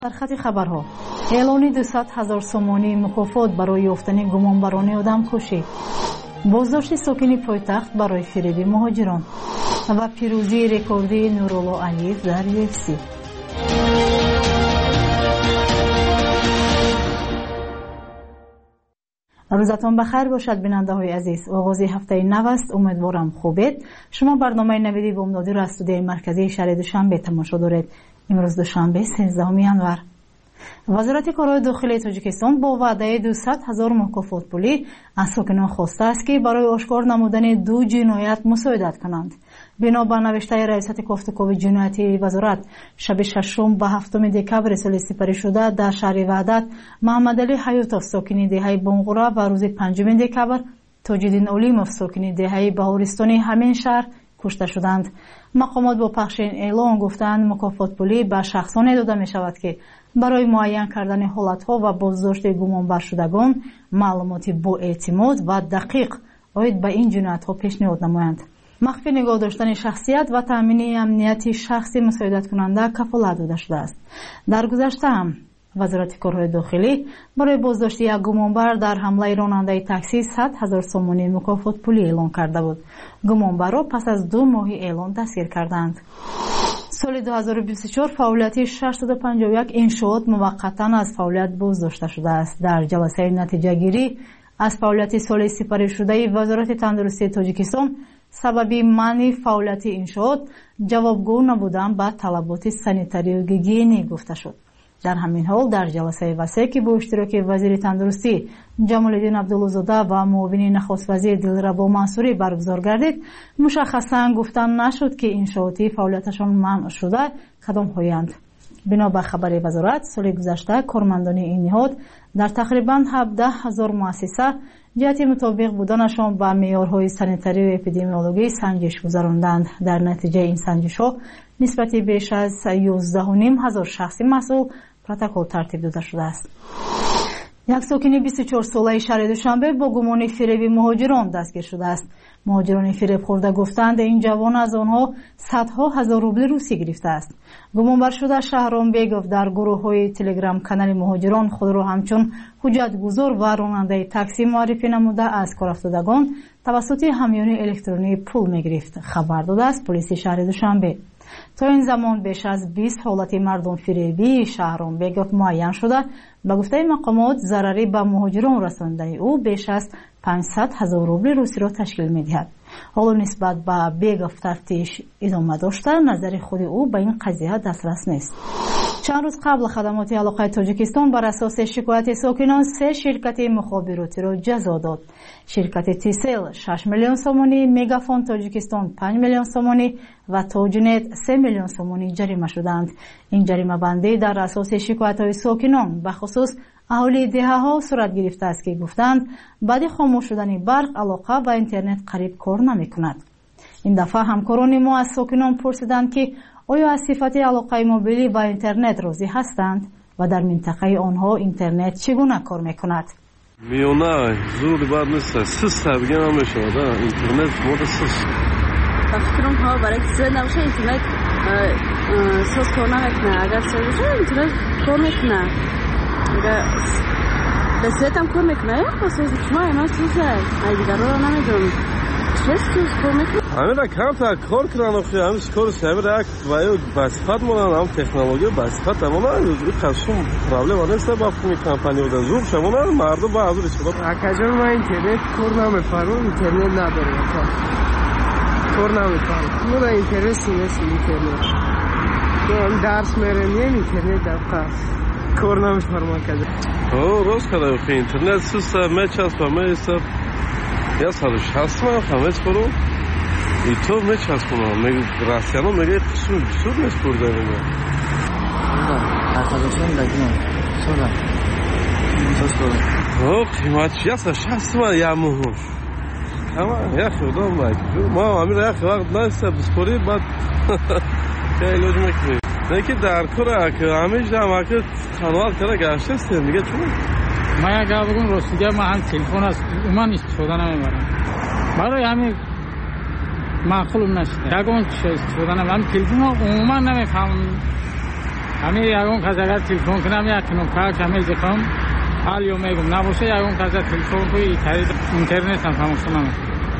در خط خبرها اعلان 200,000 سومانی مکافات برای یافتن گمانبران آدمکشی، بازداشت ساکن پایتخت برای فریب مهاجران و پیروزی رکوردی نورالله علیف در UFC. روزتان بخیر باشد بیننده های عزیز. آغاز هفته نو است، امیدوارم خوبید. شما برنامه نویدی بامدادی را از استودیوی مرکزی شهر دوشنبه تماشا دارید. امروز دوشنبه 13 ینور. وزارت کارهای داخلی تاجیکستان با وعده 200,000 مکافات پولی از ساکنان خواسته است که برای آشکار نمودن دو جنایت مساعدت کنند. بنابر نوشته ریاست کافتکاوی جنایتی وزارت، شب 6 و 7 دکبر سال سپری شده در شهر وحدت محمد علی حیاتوف ساکن دهه بانغوره و روز 5 دکبر تاج‌الدین علیموف ساکن دهه بهارستانی همین شهر کشته شدند. مقامات با پخش این اعلان گفتند مکافات پولی به شخصانی داده می شود که برای معین کردن حالتها و بازداشت گمانبر شدگان معلومات با اعتماد و دقیق آید به این جنایت ها پیشنهاد نمایند. مخفی نگاه داشتن شخصیت و تامین امنیت شخصی مساعدت کننده کفالت داده شده است. در گذشته هم وزارت کارهای داخلی برای بازداشت یک گمانبر در حمله راننده تاکسی 100,000 سومانی مکافات پولی اعلان کرده بود. گمانبر را پس از 2 ماه اعلان دستگیر کردند. سال 2024 فعالیت 651 انشاءات موقتا از فعالیت بازداشته شده است. در جلسه نتیجه گیری از فعالیت سال سپری شده وزارت تندرستی تاجیکستان سبب منع فعالیت انشاءات جوابگو نبودن به طلبات سانیتاری و گیگینی گفته شد. در همین حال در جلسه وسیع که با اشتراک وزیر تندرستی جمال الدین عبدالله‌زاده و معاون نخست وزیر دلربا منصوری برگزار گردید، مشخصا گفتن نشد که انشاءاتی فعالیتشان منع شده کدام هایند. بنابر خبر وزارت سال گذشته کارمندان این نهاد در تقریبا 17,000 مؤسسه جهت مطابق بودنشان با معیارهای سانیتاری و اپیدمیولوژی سنجش گذراندند. در نتیجه این سنجش‌ها نسبت بیش از 11,500 شخص مسئول پروتکل ترتیب داده شده است. یک ساکن 24 ساله شهر دوشنبه با گمان فریب مهاجران دستگیر شده است. مهاجران فریب خورده گفتند این جوان از آنها صدها هزار روبل روسی گرفته است. گمانبر شده شهرام بیگوف در گروه‌های تلگرام کانال مهاجران خود را همچون حجتگزار و راننده تاکسی معرفی نموده از کار افتادگان توسط همیان الکترونی پول می‌گرفت. خبر داده است پلیس شهر دوشنبه. تا این زمان بیش از 20 حالت مردم فریبی شهرام بیگوف معین شده. به گفته مقامات ضرری به مهاجران رساندن او بیش از 500,000 روبل روسی را تشکیل می‌دهد. حالا نسبت به بیگوف تفتیش ادامه داشته، نظر خود او به این قضیه دسترس نیست. چند روز قبل خدمات علاقه تاجیکستان بر اساس شکایت ساکنان 3 شرکت مخابراتی را جزا داد. شرکت تیسل 6 میلیون سومانی، میگافون تاجیکستان 5 میلیون سومانی و تاجنت 3 میلیون سومانی جریمه شدند. این جریمه بندی در اساس شکایت‌های ساکنان به خصوص اهالی دهه‌ها صورت گرفته است که گفتند بعد خاموش شدن برق، علاقه و اینترنت قریب کار نمی‌کند. این دفعه همکاران ما از ساکنان پرسیدند که آیا از صفت علاقه موبیلی و اینترنت راضی هستند و در منطقه آنها اینترنت چگونه کار می‌کند؟ میونه زود بعد نیست. سست بگم نمیشه. اینترنت مود سست. فکرم ها برای کسی نباشه اینترنت سست کار نمیکنه. اگر سست باشه اینترنت کار میکنه. اگر به سست هم کار میکنه یا خاصه شما اینا سوزه. ای دیگر رو نمیدونم. سست کار میکنه. همین را کم تا کار کردن آخه همین کارش همین را وای بسخت مونن هم تکنولوژی بسخت مونن این خصوص پرابلم نیست با فنی کمپانی بودن زور شمونن مردم با حضور چطور اکجا ما اینترنت کار نمی‌فرمون اینترنت نداریم کار نمی‌فرمون ما اینترنت نیست اینترنت تو درس میریم اینترنت دقیقاً کار نمی‌فرمون کجا روز کدا خو اینترنت سوسه مچ از پامیسه یا سالش هست ما خمس برو ای تو مچ از کنم میگه راسیانو میگه قسم بسود نیست برده میگه اکادشون دادیم سودا قیمت چی است 60 ما یا مهوش اما یا خدا ما همین یا وقت نیست بسپوری بعد که لوج میکنی نه که در کار که همیشه هم که کانال کرده گشته است میگه چون ما یا بگم رسیده ما هم تلفن است من استفاده نمیبرم برای همین معقول نشده. یکم استفاده نمیبرم تلفن عموما نمیفهمم همین یکون کس اگر تلفن کنم یا کنم کار همه زخم حال یا میگم نباشه یکون کس تلفن توی اینترنت هم تماس کنم.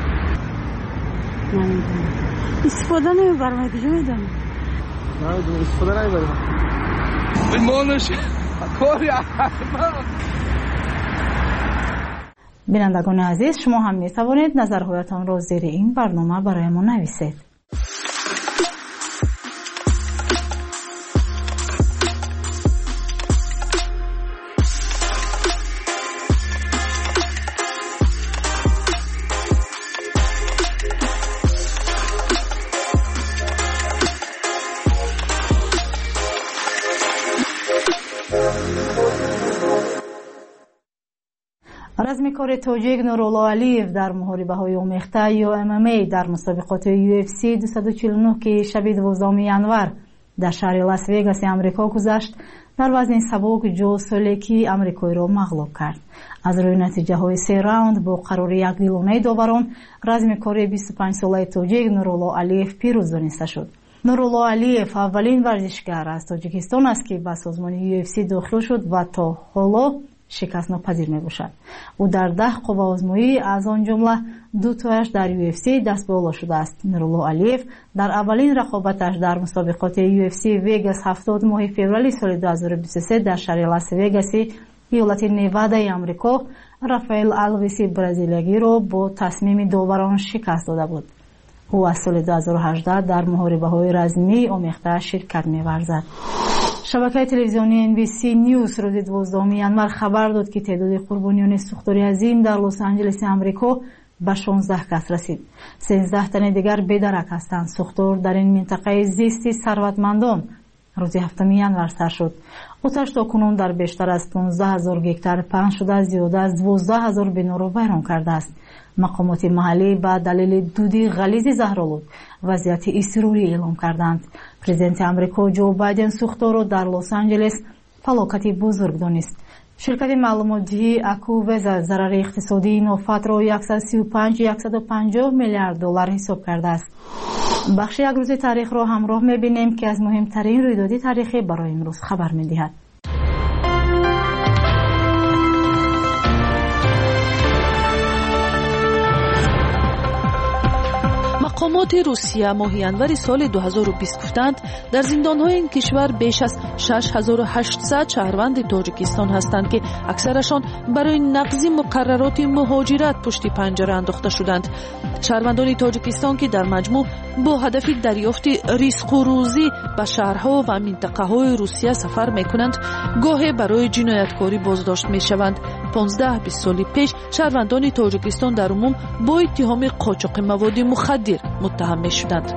استفاده نمیبرم دیگه میدونم. نه استفاده نمیبرم. مالش کاری. بینندگان عزیز شما هم می توانید نظرهایتان را زیر این برنامه برای ما نویسید. رزمکار تاجیک نورالله علیف در محاربه‌های آمیخته یا MMA در مسابقات UFC 249 که شب 12 ینور در شهر لاس وگاس آمریکا گذشت در وزن سبک جو سولکی آمریکایی را مغلوب کرد. از روی نتیجه‌های 3 راوند با قرار یک دیلونه داوران رزمکار 25 ساله تاجیک نورالله علیف پیروز دانسته شد. نورالله علیف اولین ورزشکار از تاجیکستان است که به سازمان UFC داخل شد و تا حالا شکست ناپذیر می باشد. او در 10 قوه آزمایی از آن جمله 2 تایش در UFC دست به بالا شده است. نورالله علیف در اولین رقابتش در مسابقات UFC وگاس 70 ماه فوریه سال 2023 در شهر لاس وگاس ایالت نوادا آمریکا رافائل آلویس برزیلیایی را با تصمیم داوران شکست داده بود. او از سال 2018 در محاربه‌های رزمی آمیخته شرکت می‌ورزد. شبکه تلویزیونی NBC نیوز روز 12 ینور خبر داد که تعداد قربانیان سوختار عظیم در لس آنجلس آمریکا به 16 کس رسید. 13 تن دیگر بدرک هستند. سوختار در این منطقه زیستی ثروتمندان روز 7 ینور سر شد. آتش تاکنون در بیشتر از 15000 گکتار پهن شده زیاده از 12000 بنا را ویران کرده است. مقامات محلی به دلیل دود غلیظ زهرآلود وضعیت اضطراری اعلام کردند. پرزیدنت آمریکا جو بایدن سوختار را در لس آنجلس فلاکتی بزرگ دانست. شرکت معلوماتی اکووز ضرر اقتصادی این آفت را 135-150 میلیارد دلار حساب کرده است. بخش یک روز تاریخ را همراه می‌بینیم که از مهمترین رویداد تاریخی برای امروز خبر می‌دهد. مقامات روسیه ماه ینور سال 2020 گفتند در زندان‌های این کشور بیش از 6800 شهروند تاجیکستان هستند که اکثرشان برای نقض مقررات مهاجرت پشت پنجره انداخته شدند. شهروندان تاجیکستان که در مجموع با هدف دریافت رزق و روزی به شهرها و منطقه‌های روسیه سفر می‌کنند، گاهی برای جنایتکاری بازداشت می‌شوند. 15-20 سال پیش شهروندان تاجیکستان در عموم با اتهام قاچاق مواد مخدر متهم می‌شدند.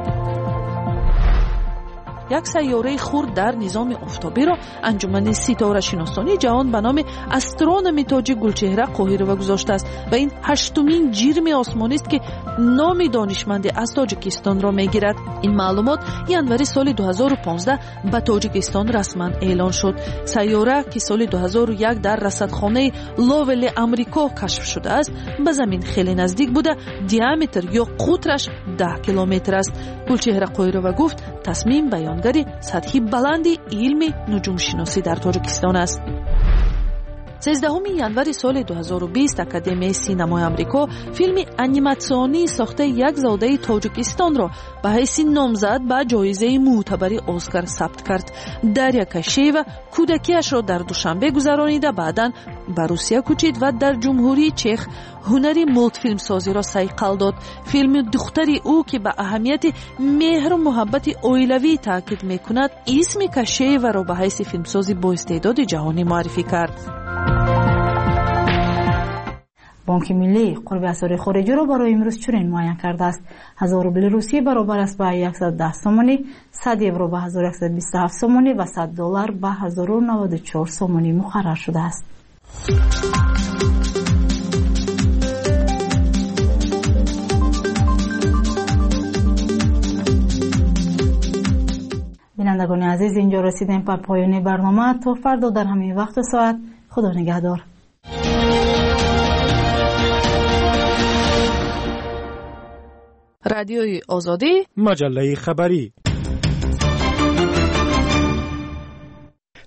یک سیاره خرد در نظام آفتابی را انجمن ستاره شناسانی جهان به نام استرونومی تاجیک گلچهره قاهره گذاشته است و این 8مین جرم آسمانی است که نام دانشمند از تاجیکستان را میگیرد. این معلومات ینوری سال 2015 به تاجیکستان رسما اعلان شد. سیاره که سال 2001 در رصدخانه لاول آمریکا کشف شده است به زمین خیلی نزدیک بوده. دیامتر یا قطرش 10 کیلومتر است. گلچهره قاهره گفت تصمیم بیانگری سطحی بلندی علم نجوم شناسی در تاجیکستان است. 13 ینور سال 2020 اکادمی سینمای آمریکا فیلم انیماسیونی ساخته یک زاده تاجیکستان را به حیث نامزد به جایزه معتبر اسکار ثبت کرد. دریا کشیو کودکیش را در دوشنبه گذرانیده بعداً به روسیه کوچید و در جمهوری چخ هنری مولت فیلم سازی را صیقل داد. فیلم دختری او که به اهمیت مهر و محبت اویلوی تاکید میکند اسم کشیو را به حیث فیلمسازی با استعداد جهانی معرفی کرد. بانک ملی قرب اسعار خارجی را برای امروز چنین معین کرده است: 1000 روبل روسیه برابر است به 110 سومانی، 100 یورو به 1127 سومانی و 100 دلار به 1094 سومانی مقرر شده است. بینندگان عزیز، اینجا رسیدیم به پایان برنامه. تا فردا در همین وقت و ساعت. خدا نگهدار. رادیوی آزادی، مجله خبری.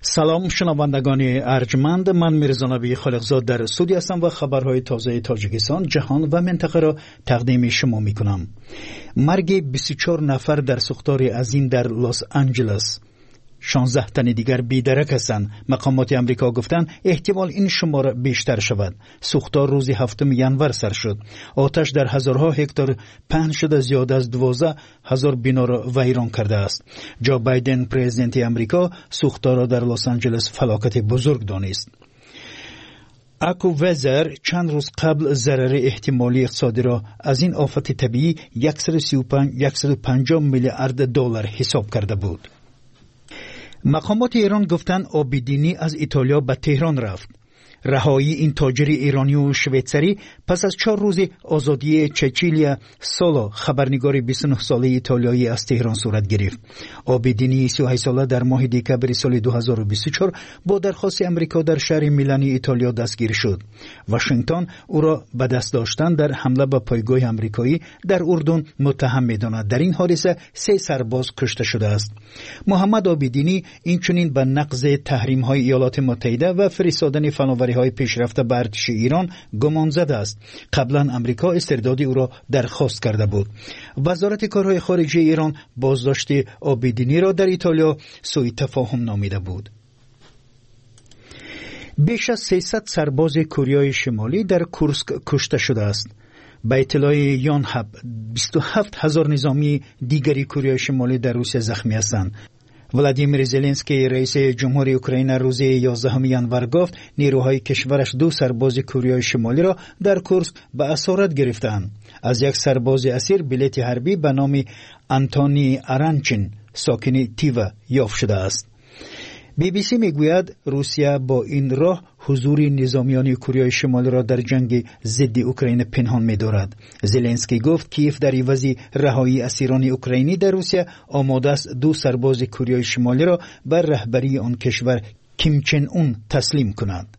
سلام شنوندگان ارجمند، من میرزا نبی خالقزاد در استودیو هستم و خبرهای تازه تاجیکستان، جهان و منطقه را تقدیم شما میکنم. مرگ 24 نفر در سوختار عظیم در لس آنجلس، 16 تن دیگر بی‌درک هستند. مقامات امریکا گفتند احتمال این شمار بیشتر شود. سوختار روز 7 ژانویه سر شد. آتش در هزارها هکتار پهن شده، زیاد از 12,000 بنا را ویران کرده است. جو بایدن پرزیدنت امریکا سوختار را در لس آنجلس فلاکت بزرگ دانست. اکووزر چند روز قبل ضرر احتمالی اقتصادی را از این آفت طبیعی 150 میلیارد دلار حساب کرده بود. مقامات ایران گفتند آبیدینی از ایتالیا به تهران رفت. رهایی این تاجر ایرانی و شویتسری پس از 4 روز آزادی چچیلیا سالا، خبرنگار 29 ساله ایتالیایی، از تهران صورت گرفت. آبیدینی 38 ساله در ماه دکبر سال 2024 با درخواست امریکا در شهر میلانی ایتالیا دستگیر شد. واشنگتن او را به دست داشتن در حمله به پایگاه امریکایی در اردن متهم می‌داند. در این حادثه 3 سرباز کشته شده است. محمد آبیدینی اینچنین به نقض تحریم‌های ایالات متحده و فرستادن فناوری‌های پیشرفته به ارتش ایران گمان زده است. قبلا امریکا استرداد او را درخواست کرده بود. وزارت کارهای خارجه ایران بازداشت آبیدینی را در ایتالیا سوء تفاهم نامیده بود. بیش از 300 سرباز کره شمالی در کورسک کشته شده است. به اطلاع یانهب 27,000 نظامی دیگری کره شمالی در روسیه زخمی هستند. ولادیمیر زلنسکی رئیس جمهوری اوکراین روز 11 ژانویه گفت نیروهای کشورش 2 سرباز کره شمالی را در کورسک به اسارت گرفتند. از یک سرباز اسیر بلیط حربی به نام آنتونی آرانچین ساکن تیوا یافت شده است. بی بی سی میگوید روسیه با این راه حضور نظامیان کره شمالی را در جنگ ضد اوکراین پنهان می‌دارد. زلنسکی گفت کیف در عوض رهایی اسیران اوکراینی در روسیه آماده است 2 سرباز کره شمالی را بر رهبری آن کشور کیم چن اون تسلیم کند.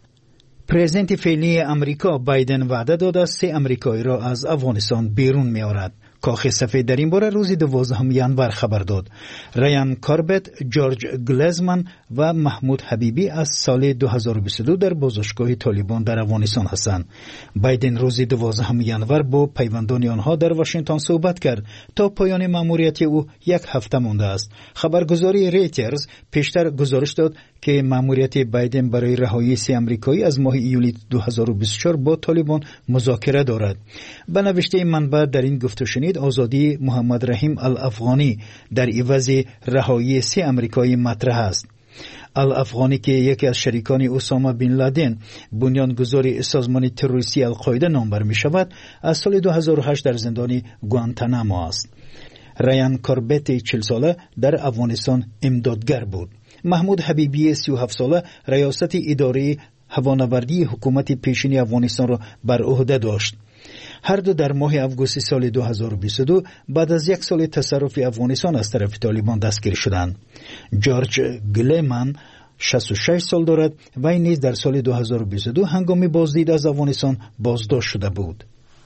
پرزیدنت فعلی امریکا بایدن وعده داده است 3 امریکایی را از افغانستان بیرون می‌آورد. کاخ سفید در این باره روز 12 ژانویه خبر داد. ریان کاربت، جورج گلزمن و محمود حبیبی از سال 2022 در بازداشتگاه طالبان در افغانستان هستند. بایدن روز 12 ژانویه با پیوندان آنها در واشنگتن صحبت کرد. تا پایان مأموریت او 1 هفته مانده است. خبرگزاری ریترز پیشتر گزارش داد که مأموریت بایدن برای رهایی 3 امریکایی از ماه ایولی 2024 با طالبان مذاکره دارد. به نوشته منبع در این گفتگو آزادی محمد رحیم الافغانی در عوض رهایی 3 امریکایی مطرح است. الافغانی که یکی از شریکان اسامه بن لادن، بنیانگذار سازمان تروریستی القاعده نامبر می شود، از سال 2008 در زندان گوانتانامو است. ریان کاربت 40 ساله در افغانستان امدادگر بود. محمود حبیبی 37 ساله ریاست اداره هوانوردی حکومت پیشین افغانستان را بر عهده داشت. هر دو در ماه آگوست سال 2022 بعد از 1 سال تصرف افغانستان از طرف طالبان دستگیر شدند. جورج گلزمن 66 سال دارد و این نیز در سال 2022 هنگام بازدید از افغانستان بازداشت شده بود.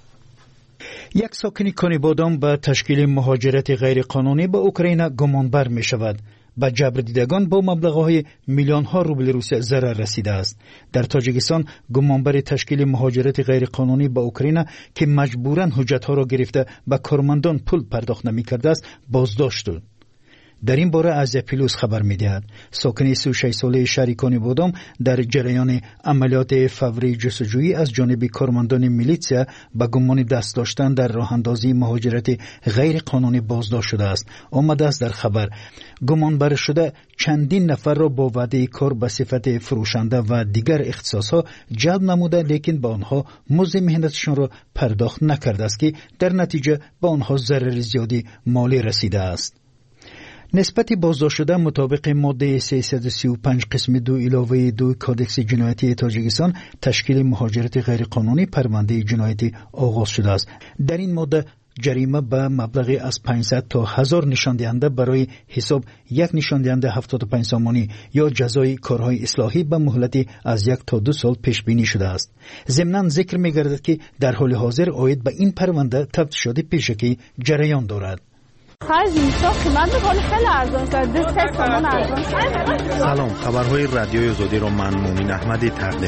یک ساکن کنیبادان به تشکیل مهاجرت غیرقانونی به اوکراین گمانبر می شود. به جبر دیدگان با مبلغ‌های میلیون‌ها روبل روسیه ضرر رسیده است. در تاجیکستان گمانبر تشکیل مهاجرت غیرقانونی به اوکراین که مجبوراً حجت‌ها را گرفته به کارمندان پول پرداخت نمی‌کرده است بازداشت شد. در این باره از پیلوس خبر می‌دهد. ساکن 36 ساله شهر کنیبادام در جریان عملیات فوری جستجویی از جانب کارمندان میلیتسیا به گمان دست داشتن در راه‌اندازی مهاجرت غیر قانونی بازداشت شده است. آمده است در خبر گمانبر شده چندین نفر را با وعده کار به صفت فروشنده و دیگر اختصاص‌ها جلب نموده، لیکن به آنها مزد مهنتشان را پرداخت نکرده است که در نتیجه به آنها ضرر زیادی مالی رسیده است. نسبت بازداشت شده مطابق ماده 335 قسم 2 علاوه 2 کادکس جنایتی تاجیکستان تشکیل مهاجرت غیرقانونی پرونده جنایتی آغاز شده است. در این ماده جریمه به مبلغ از 500 تا 1000 نشان دهنده برای حساب یک نشان دهنده 75 سامانی یا جزای کارهای اصلاحی به مهلت از 1 تا 2 سال پیش بینی شده است. ضمناً ذکر می‌گردد که در حال حاضر عاید به این پرونده تفتیشات پیشکی جریان دارد. سلام، خبرهای رادیوی آزادی را من مومین احمدی تقدیم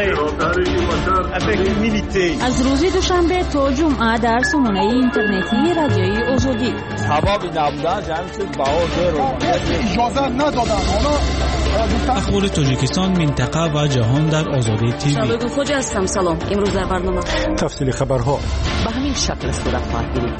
می‌کنم. از روز دوشنبه تا جمعه در سامانه اینترنتی رادیوی آزادی. سبب نبودن جمعیت باور اجازه ندادن. اخبار تاجیکستان، منطقه و جهان در آزادی تیوی. شبکه خوج هستم. سلام. امروز در برنامه تفصیل خبرها به همین شکل است در خواهید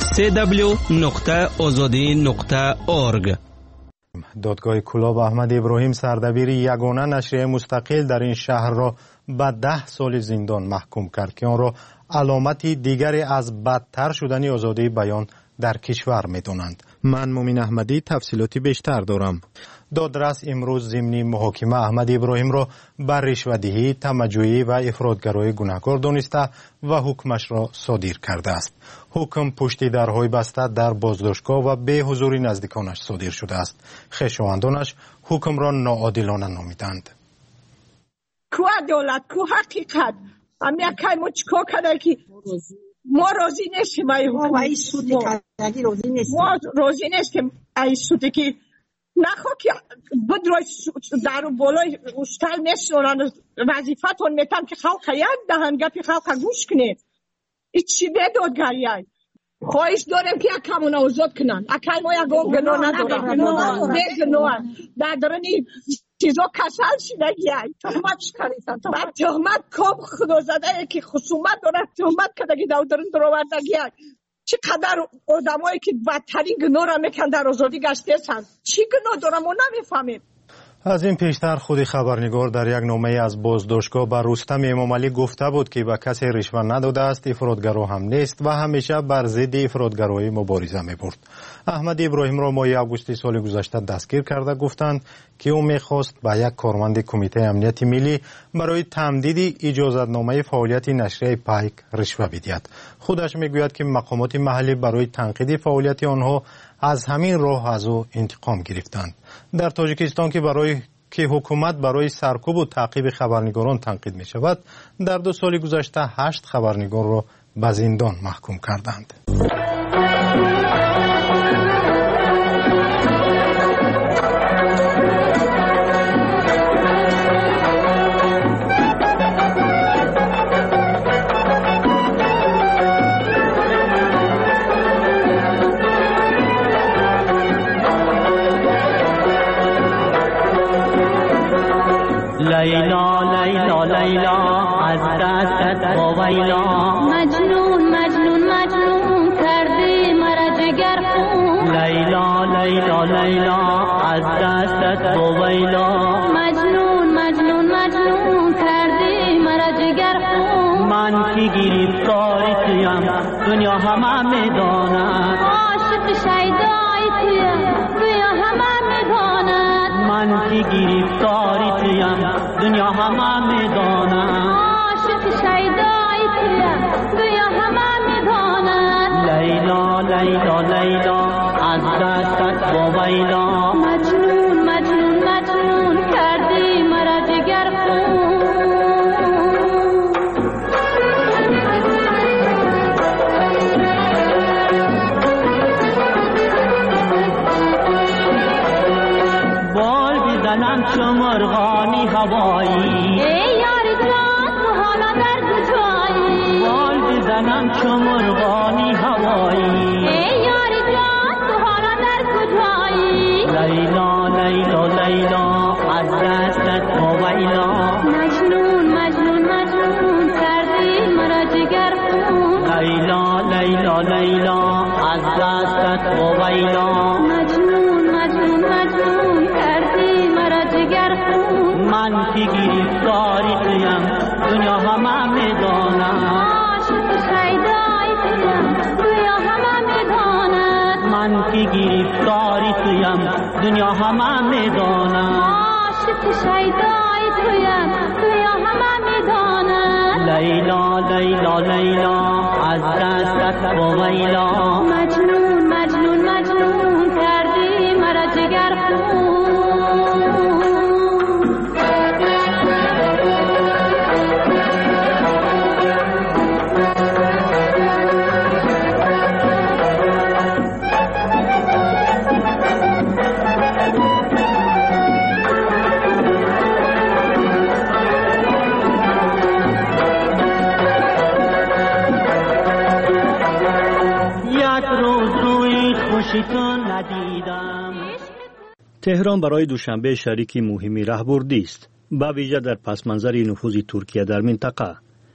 www.azadi.org. دادگاه کلاب احمد ابراهیم سردبیر یگانه نشریه مستقل در این شهر را به 10 سال زندان محکوم کرد که آن را علامتی دیگری از بدتر شدن آزادی بیان در کشور می‌دانند. من مومین احمدی تفصیلاتی بیشتر دارم. دادرس امروز ضمن محاکمه احمد ابراهیم را بر رشوه‌دهی، تمجیدی و افراطگرایی گناهکار دانسته و حکمش را صادر کرده است. حکم پشت درهای بسته در بازداشتگاه و به حضور نزدیکانش صادر شده است. خویشاوندانش حکم را ناعادلانه نامیدند. کو عدالت، کو حقیقت، امی اکای ما چکا کده که ما راضی نیستیم ای حکم، ما راضی نیستیم ای سوده که نخوا که بدروی در بالای اشتال میشورن وظیفتون میتن که خلق یاد دهن گپی خلق گوش کنه. این چی به دادگری های خواهش داریم که اکمون آزاد کنن. اکای ما یکم گناه ندارم، گناه در درنی چیزا کسل شده گیای تهمت شکریتن. بعد تهمت کام خدا زده که خصومت داره تهمت کده که دارن درآورده گیای. چقدر آدمایی که بدترین گناه را میکن در آزادی گشته هستند. چی گناه دارم ما نمیفهمیم. از این پیشتر خود خبرنگار در یک نامه از بازداشتگاه بر رستم امامعلی گفته بود که به کسی رشوه نداده است، افراطگرا هم نیست و همیشه بر ضد افراطگرایی مبارزه می‌برد. احمد ابراهیم را ماه آگوست سال گذشته دستگیر کرده گفتند که او می‌خواست به یک کارمند کمیته امنیت ملی برای تمدید اجازتنامه فعالیت نشریه پایک رشوه بدهد. خودش میگوید که مقامات محلی برای تنقیح فعالیت آنها از همین راه از او انتقام گرفتند. در تاجیکستان که حکومت برای سرکوب و تعقیب خبرنگاران تنقید می شود، در 2 سال گذشته 8 خبرنگار را به زندان محکوم کردند. لیلا لیلا لیلا از دستت ویلا مجنون مجنون مجنون کردی مرا جگر خون لیلا لیلا لیلا از دستت ویلا مجنون مجنون مجنون کردی مرا جگر خون من که گرفتاری تویم دنیا همه میداند عاشق شیدایی تویا همه میداند من که گرفتاری تویم دنیا همه میداند عاشق شیدایی تویا همه میداند لیلا لیلا لیلا از دستت ویلا مجنون مجنون مجنون کردی مرا جگر خون بال بزنم چو مرغانی هوایی ای یار جان تو حالا در کجایی بال بزنم چو مرغانی هوایی ای یار جان تو حالا در کجایی لیلا لیلا لیلا از دستت ویلا مجنون مجنون مجنون کردی مرا جگر خون لیلا لیلا لیلا از دستت ویلا مجنون مجنون مجنون کردی مرا جگر خون من که گرفتاری تویم دنیا همه میداند عاشق شیدایی تویا همه میداند من که گرفتاری تویم دنیا همه میداند عاشق شیدایی تویا همه میداند لیلا لیلا لیلا از دستت ویلا مجنون مجنون مجنون کردی مرا جگر خون پیش تو ندیدم. تهران برای دوشنبه شریکی مهمی راهبردی است، به ویژه در پس منظر نفوذ ترکیه در منطقه.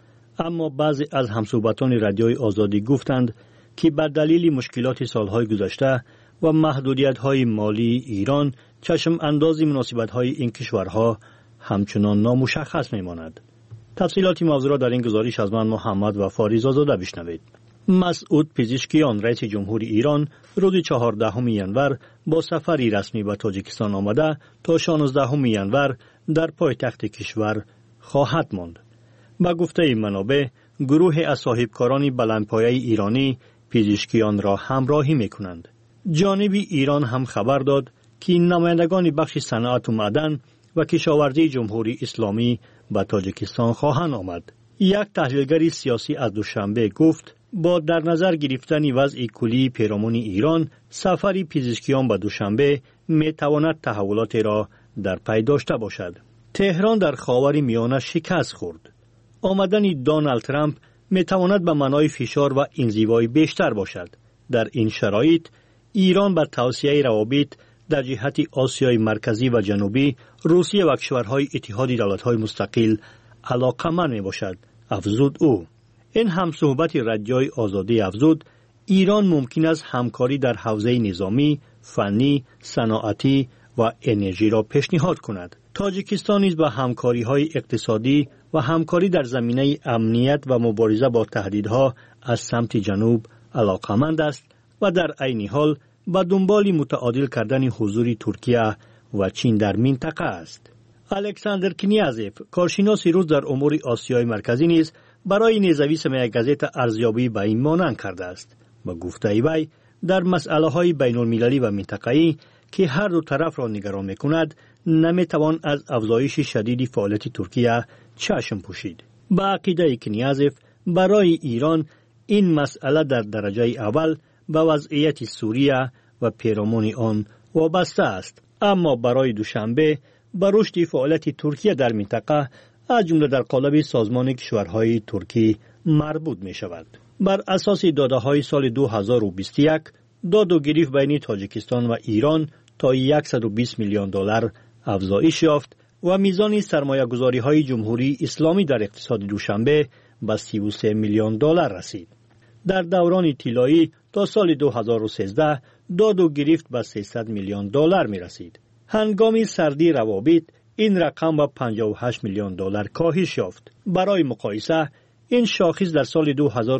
اما بعضی از همصحبتان رادیوی آزادی گفتند که به دلیل مشکلات سالهای گذشته و محدودیت‌های مالی ایران چشم اندازی مناسبت‌های این کشورها همچنان نامشخص می‌ماند. تفصیلات موضوع را در این گزارش از من محمد و فاریز آزاده بشنوید. مسعود پزشکیان رئیس جمهوری ایران روز 14 ینور با سفری رسمی به تاجیکستان آمده تا 16 ینور در پایتخت کشور خواهد ماند. با گفته منابع، گروه از صاحبکاران بلندپایه ایرانی پزشکیان را همراهی می‌کنند. جانب ایران هم خبر داد که نمایندگان بخش صنعت و معدن و کشاورزی جمهوری اسلامی به تاجیکستان خواهند آمد. یک تحلیلگر سیاسی از دوشنبه گفت با در نظر گرفتن وضع کلی پیرامون ایران، سفری پزشکیان به دوشنبه میتواند تحولات را در پی داشته باشد. تهران در خاور میانه شکست خورد. آمدن دونالد ترامپ میتواند به معنای فشار و انزوای بیشتر باشد. در این شرایط ایران به توسعه روابط در جهت آسیای مرکزی و جنوبی، روسیه و کشورهای اتحاد دولت‌های مستقل علاقه‌مند میباشد، افزود او. این همصحبت رادیوی آزادی افزود ایران ممکن است همکاری در حوزه نظامی، فنی، صنعتی و انرژی را پیشنهاد کند. تاجیکستان نیز به همکاری‌های اقتصادی و همکاری در زمینه امنیت و مبارزه با تهدیدها از سمت جنوب علاقه‌مند است و در عین حال به دنبال متعادل کردن حضور ترکیه و چین در منطقه است. الکساندر کنیازف، کارشناس روس در امور آسیای مرکزی نیز برای نزویس یک گازت ارزیابی به این مانند کرده است. با گفته وی در مسئله‌های بین‌المللی و منطقه‌ای که هر دو طرف را نگران می‌کند، نمی‌توان از افزایش شدید فعالیت ترکیه چشم پوشید. با عقیده کنیازف برای ایران این مسئله در درجه اول به وضعیت سوریه و پیرامون آن وابسته است، اما برای دوشنبه به رشد فعالیت ترکیه در منطقه از جمله در قالب سازمان کشورهای ترکی مربوط می شود. بر اساس داده‌های سال 2021 داد و گریخت بین تاجیکستان و ایران تا 120 میلیون دلار افزایش یافت و میزان سرمایه‌گذاری‌های جمهوری اسلامی در اقتصاد دوشنبه به 33 میلیون دلار رسید. در دوران طلایی تا سال 2013 داد و گریخت به 300 میلیون دلار می رسید. هنگام سردی روابط این رقم به 58 میلیون دلار کاهش یافت. برای مقایسه این شاخص در سال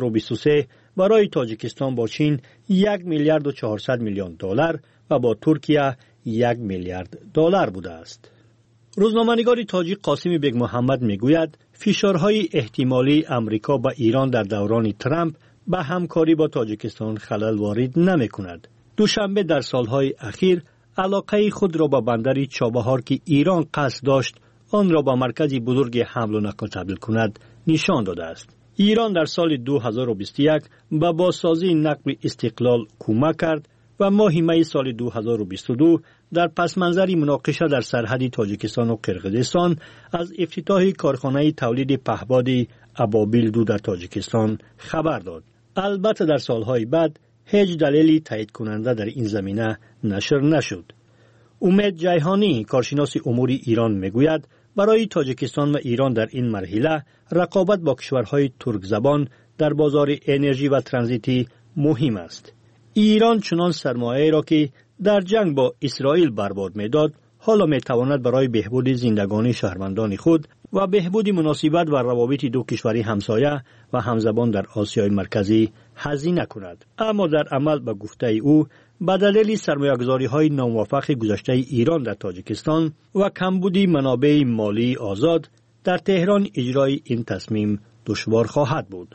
2023 برای تاجیکستان با چین 1 میلیارد و 400 میلیون دلار و با ترکیه 1 میلیارد دلار بوده است. روزنامه‌نگار تاجیک قاسم بیگ محمد میگوید فشارهای احتمالی امریکا به ایران در دوران ترامپ به همکاری با تاجیکستان خلل وارد نمی‌کند. دوشنبه در سالهای اخیر علاقه خود را به بندر چابهار که ایران قصد داشت آن را به مرکزی بزرگ حمل و نقل تبدیل کند نشان داده است. ایران در سال 2021 به بازسازی نقل استقلال کمک کرد و ماه می سال 2022 در پس منظر مناقشه در سرحد تاجیکستان و قرقیزستان از افتتاح کارخانه تولید پهپاد ابابیل 2 در تاجیکستان خبر داد. البته در سالهای بعد هیچ دلیلی تایید کننده در این زمینه نشر نشد. امید جیهانی، کارشناس امور ایران میگوید برای تاجیکستان و ایران در این مرحله رقابت با کشورهای ترک زبان در بازار انرژی و ترانزیتی مهم است. ایران چنان سرمایه را که در جنگ با اسرائیل برباد می‌داد، حالا می‌تواند برای بهبود زندگانی شهروندان خود و بهبود مناسبت و روابط دو کشوری همسایه و همزبان در آسیای مرکزی هزینه کند. اما در عمل به گفته او به دلیل سرمایه‌گذاری‌های ناموفق گذشته ایران در تاجیکستان و کمبود منابع مالی آزاد در تهران اجرای این تصمیم دشوار خواهد بود.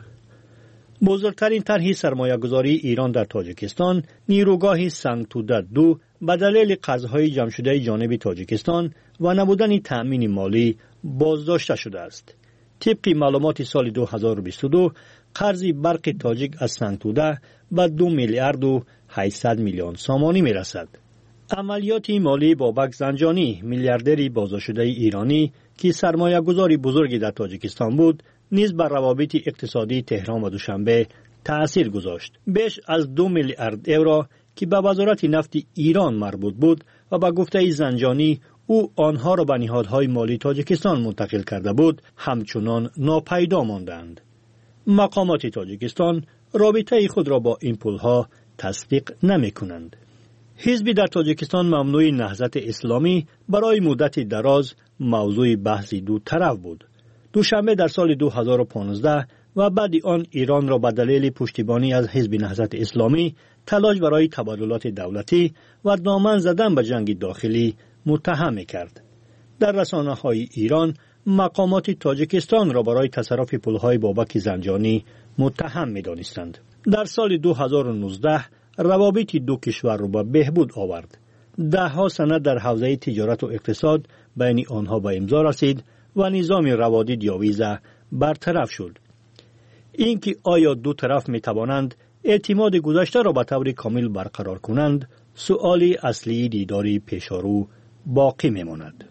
بزرگترین طرح سرمایه‌گذاری ایران در تاجیکستان نیروگاه سنگتوده 2 به دلیل قرض‌های جمع شده جانب تاجیکستان و نبودن تأمین مالی بازداشته شده است. طبق معلومات سال 2022 قرض برق تاجیک از سنگتوده به 2 میلیارد و 800 میلیون سامانی می رسد. عملیات مالی بابک زنجانی، میلیاردری بازداشته ایرانی که سرمایه گذاری بزرگی در تاجیکستان بود، نیز بر روابط اقتصادی تهران و دوشنبه تأثیر گذاشت. بیش از 2 میلیارد یورو که به وزارت نفت ایران مربوط بود و به گفته زنجانی او آنها را به نهادهای مالی تاجیکستان منتقل کرده بود، همچنان ناپیدا ماندند. مقامات تاجیکستان رابطه خود را با این پولها تصدیق نمی کنند. حزبی در تاجیکستان ممنوع نهضت اسلامی برای مدت دراز موضوع بحث دو طرف بود. دوشنبه در سال 2015 و بعد آن ایران را به دلیل پشتیبانی از حزب نهضت اسلامی، تلاش برای تبادلات دولتی و دامن زدن به جنگ داخلی متهم کرد. در رسانه‌های ایران مقامات تاجیکستان را برای تصرف پولهای بابک زنجانی متهم می‌دانستند. در سال 2019 روابط دو کشور را به بهبود آورد. ده‌ها سند در حوزه تجارت و اقتصاد بین آنها به امضا رسید و نظام روادید یا ویزا برطرف شد. اینکه آیا دو طرف می‌توانند اعتماد گذشته را به طور کامل برقرار کنند، سؤال اصلی دیداری پیشارو باقی میماند.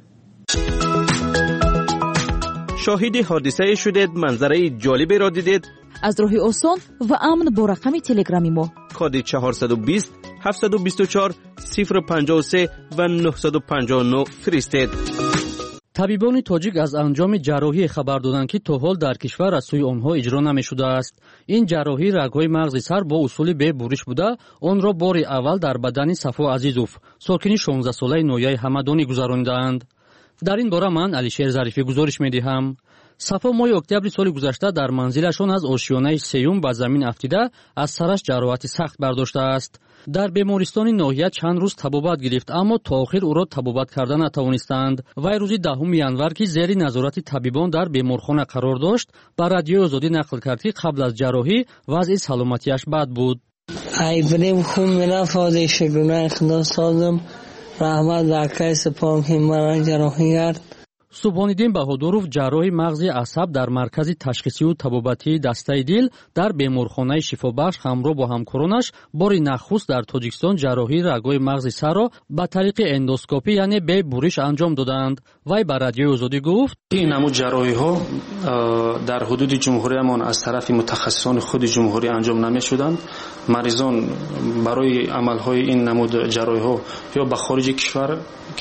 شاهد حادثه شدید، منظره جالبی را دیدید؟ از راه آسان و امن با رقم تلگرامی ما کد 420 724 053 و 959 فرستید. طبیبان تاجیک از انجام جراحی خبر دادند که تا حال در کشور از سوی آنها اجرا نمی‌شده است. این جراحی رگ‌های مغز سر با اصول به برش بوده، آن را بار اول در بدن صفا عزیزوف، ساکن 16 ساله نویای همدانی گذراندند. در این باره من علیشیر ظریفی گزارش می‌دهم. صفا ماه اکتبر سال گذشته در منزلشان از آشیانه سیوم به زمین افتیده از سرش جراحت سخت برداشته است. در بیمارستان ناحیه چند روز طبابت گرفت، اما تا آخر او را طبابت کردن نتوانستند. وی روز 10 ینور که زیر نظارت طبیبان در بیمارخانه قرار داشت، به رادیوی آزادی نقل کرد که قبل از جراحی وضع سلامتیش بد بود. ایبریم خون میرفت از شگونه خدا سازم رحمت دکه سپام که مرا جراحی کرد. سبحانالدین بهادروف جراح مغز عصب در مرکز تشخیصی و طبابتی دسته دل در بیمارخانه شفابخش همراه با همکارانش بار نخست در تاجیکستان جراحی رگ‌های مغز سر را به طریق اندوسکوپی یعنی به برش انجام دادند. وی به رادیوی آزادی گفت: این نمود جراحی ها در حدود جمهوریمان از طرف متخصصان خود جمهوری انجام نمی‌شدند. مریضان برای عمل‌های این نمود جراحی ها یا به خارج کشور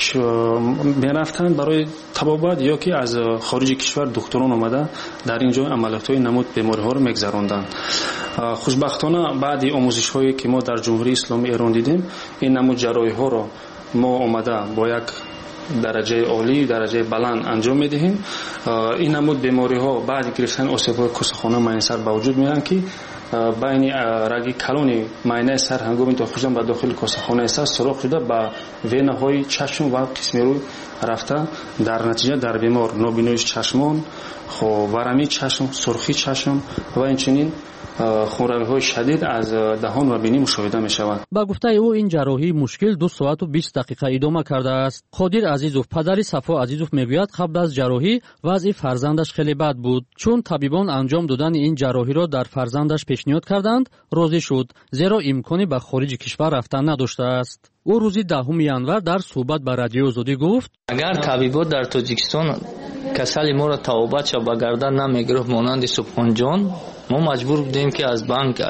می‌رفتند برای طبابت یا که از خارج کشور دکتران آمده در اینجا عملیات‌های نمود بیماری ها رو می‌گذراندند. خوشبختانه بعد آموزش هایی که ما در جمهوری اسلامی ایران دیدیم، این نمود جراحی ها رو ما آمده با یک درجه عالی، درجه بلند انجام میدهیم. این نمود بیماری ها بعد گرفتن آسیب‌های کوسه‌خانه معاینه سر به وجود میان که بین رگ کلون معاینه سر هنگام داخل شدن به داخل کوسه‌خانه سر سوراخ شده به وینه های چشم و قسم روی رفته، در نتیجه در بیمار نابینایی چشمان، ورمی چشم، سرخی چشم و اینچنین خونروی‌های شدید از دهان و بینی مشاهده می‌شود. با گفته او این جراحی مشکل 2 ساعت و 20 دقیقه ادامه کرده است. قادر عزیزوف پدر صفا عزیزوف میگوید قبل از جراحی وضع فرزندش خیلی بد بود. چون طبیبان انجام دادن این جراحی را در فرزندش پیشنهاد کردند، راضی شد، زیرا امکانی به خارج کشور رفتن نداشته است. او روز 10 ینور در صحبت با رادیو آزادی گفت: اگر طبیبان در تاجیکستان کسل ما را توبت به گردن نمیگرفت مانند سبحان جان، ما مجبور بودیم که از بانک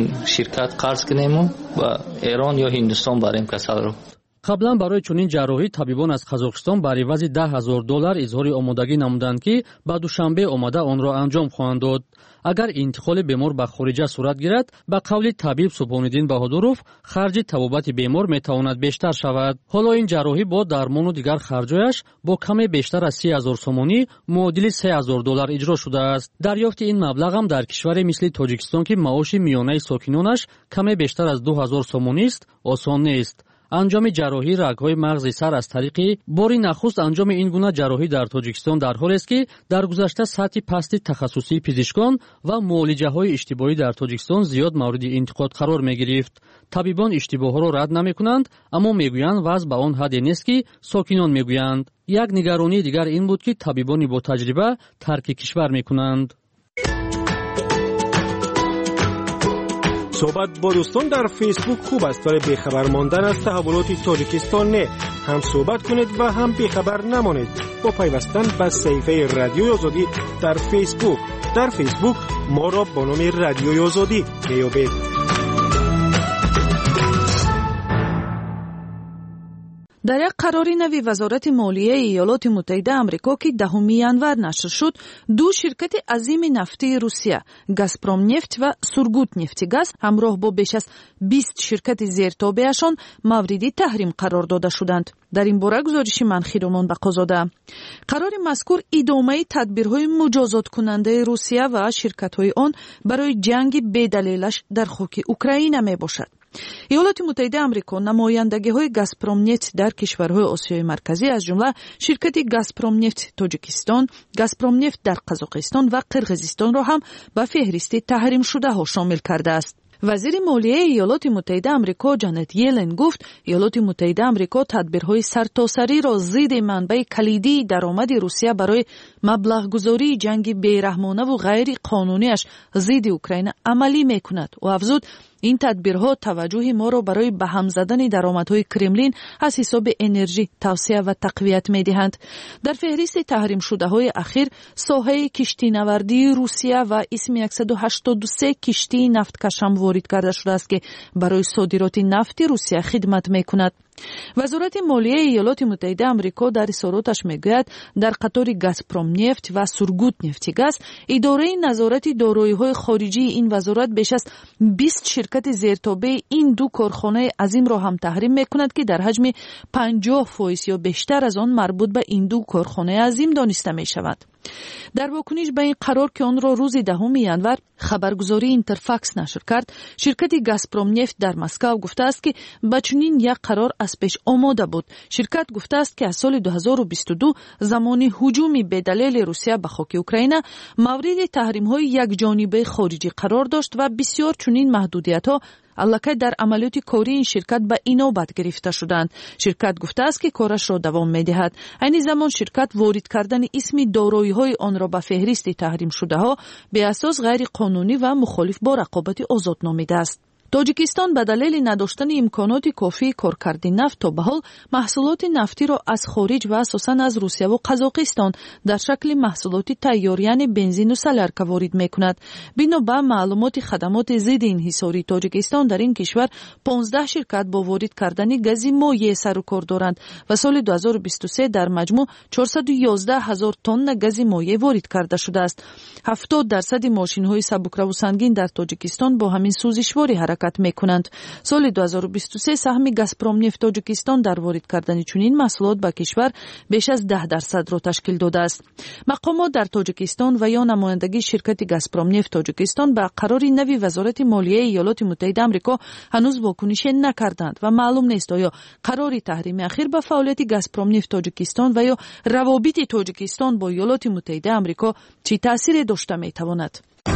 شرکت قرض کنیم و ایران یا هندوستان بریم کسل رو. قبلا برای چنین جراحی طبیبان از قزاقستان بر عوض $10,000 اظهار آمادگی نمودند که بعد دوشنبه آمده آن را انجام خواهند داد. اگر انتقال بیمار به خارج صورت گیرد، به قول طبیب سبحانالدین بهادروف خرج طبابت بیمار میتواند بیشتر شود. حالا این جراحی با درمان و دیگر خرجایش با کمی بیشتر از 30,000 سومانی معادل $3,000 اجرا شده است. دریافت این مبلغ هم در کشوری مثل تاجیکستان که معاش میانه ساکنانش کمی بیشتر از 2,000 سومانی است آسان نیست. انجام جراحی رگ‌های مغز سر از طریق باری نخست انجام این گونه جراحی در تاجیکستان در حالی است که در گذشته سطح پست تخصصی پزشکان و معالجه‌های اشتباهی در تاجیکستان زیاد مورد انتقاد قرار می‌گرفت. طبیبان اشتباه‌ها را رد نمی‌کنند، اما می‌گویند وضع به آن حد نیست که ساکنان می‌گویند. یک نگرانی دیگر این بود که طبیبان با تجربه ترک کشور می‌کنند. صحبت با دوستان در فیسبوک خوب است، ولی بیخبر ماندن از تحولات تاجیکستان نه. هم صحبت کنید و هم بیخبر نمانید با پیوستن به صفحه رادیوی آزادی در فیسبوک. در فیسبوک ما را با نام رادیوی آزادی بیابید. در یک قراری نوی وزارت مالیه ایالات متحده آمریکا که 10 ینور نشر شد، دو شرکت عظیم نفتی روسیه، گازپروم نفت و سورگوت نفتیگاز، همراه با بیش از 20 شرکت زیرتابعشان مورد تحریم قرار داده شدند. در این باره گزارش منخیرمان بقازاده. قرار مذکور ادامه تدبیرهای مجازات کننده روسیه و شرکت‌های آن برای جنگ بی‌دلیلش در خاک اوکراین می باشد. ایالات متحده آمریکا نمایندگی‌های گازپروم نفت در کشورهای آسیای مرکزی از جمله شرکت گازپروم نفت تاجیکستان، گازپروم نفت در قزاقستان و قرقیزستان را هم به فهرست تحریم شده ها شامل کرده است. وزیر مالیه ایالات متحده آمریکا جانت یلن گفت ایالات متحده آمریکا تدبیرهای سرتاسری را ضد منبع کلیدی درآمد روسیه برای مبلغ جنگ بیرحمانه و غیر قانونیش ضد اوکراین عملی میکند و افزود این تدبیرها توجه ما را برای به هم زدن درآمدهای کرملین از حساب انرژی توسعه و تقویت می‌دهند. در فهرست تحریم شده های اخیر ساحه کشتی نوردی روسیه و اسم 183 کشتی نفتکش هم وارد کرده شده است که برای صادرات نفت روسیه خدمت می‌کند. وزارت مالیه ایالات متحده آمریکا در اظهاراتش میگوید در قطار گازپروم نفت و سورگوت نفتیگاز اداره نظارت دارایی‌های خارجی این وزارت بیش از 20 شرکت زیرتابع این دو کارخانه عظیم را هم تحریم میکند که در حجم 50% یا بیشتر از آن مربوط به این دو کارخانه عظیم دانسته می شود. در واکنش به این قرار که آن را روز 10 ینور خبرگزاری اینترفاکس نشر کرد، شرکت گازپروم نفت در مسکو گفته است که با چنین یک قرار از پیش آماده بود. شرکت گفته است که از سال 2022 زمان هجوم بی‌دلیل روسیه به خاک اوکراین مورد تحریم‌های یکجانبه خارجی قرار داشت و بسیار چنین محدودیت‌ها البته در عملیات کاری این شرکت به اینوبت گرفته شدند. شرکت گفته است که کارش را دوام می‌دهد. این زمان شرکت وارد کردن اسم دارایی‌های آن را به فهرست تحریم شده ها به اساس غیر قانونی و مخالف با رقابت آزاد نامیده است. تاجیکستان به دلیل نداشتن امکانات کافی کارکرد نفت تا به حال محصولات نفتی را از خارج و اساساً از روسیه و قزاقستان در شکل محصولات تیار یعنی بنزین و سلرک وارد می‌کند. بنا به معلومات خدمات ضد انحصاری تاجیکستان در این کشور 15 شرکت با وارد کردن گاز مایع سر و کار دارند و سال 2023 در مجموع 411,000 تن گاز مایع وارد کرده شده است. 70% ماشین‌های سبکرو و سنگین در تاجیکستان با همین سوزشواری حرکت میکنند. سال 2023 سهم گازپروم نفت تاجیکستان در وارد کردن چنین محصولات به کشور بیش از 10% را تشکیل داده است. مقامات در تاجیکستان و یا نمایندگی شرکت گازپروم نفت تاجیکستان به قرار نوی وزارت مالیه ایالات متحده آمریکا هنوز واکنش نکردند و معلوم نیست آیا قرار تحریم اخیر به فعالیت گازپروم نفت تاجیکستان و یا روابط تاجیکستان با ایالات متحده آمریکا چه تأثیری داشته میتواند.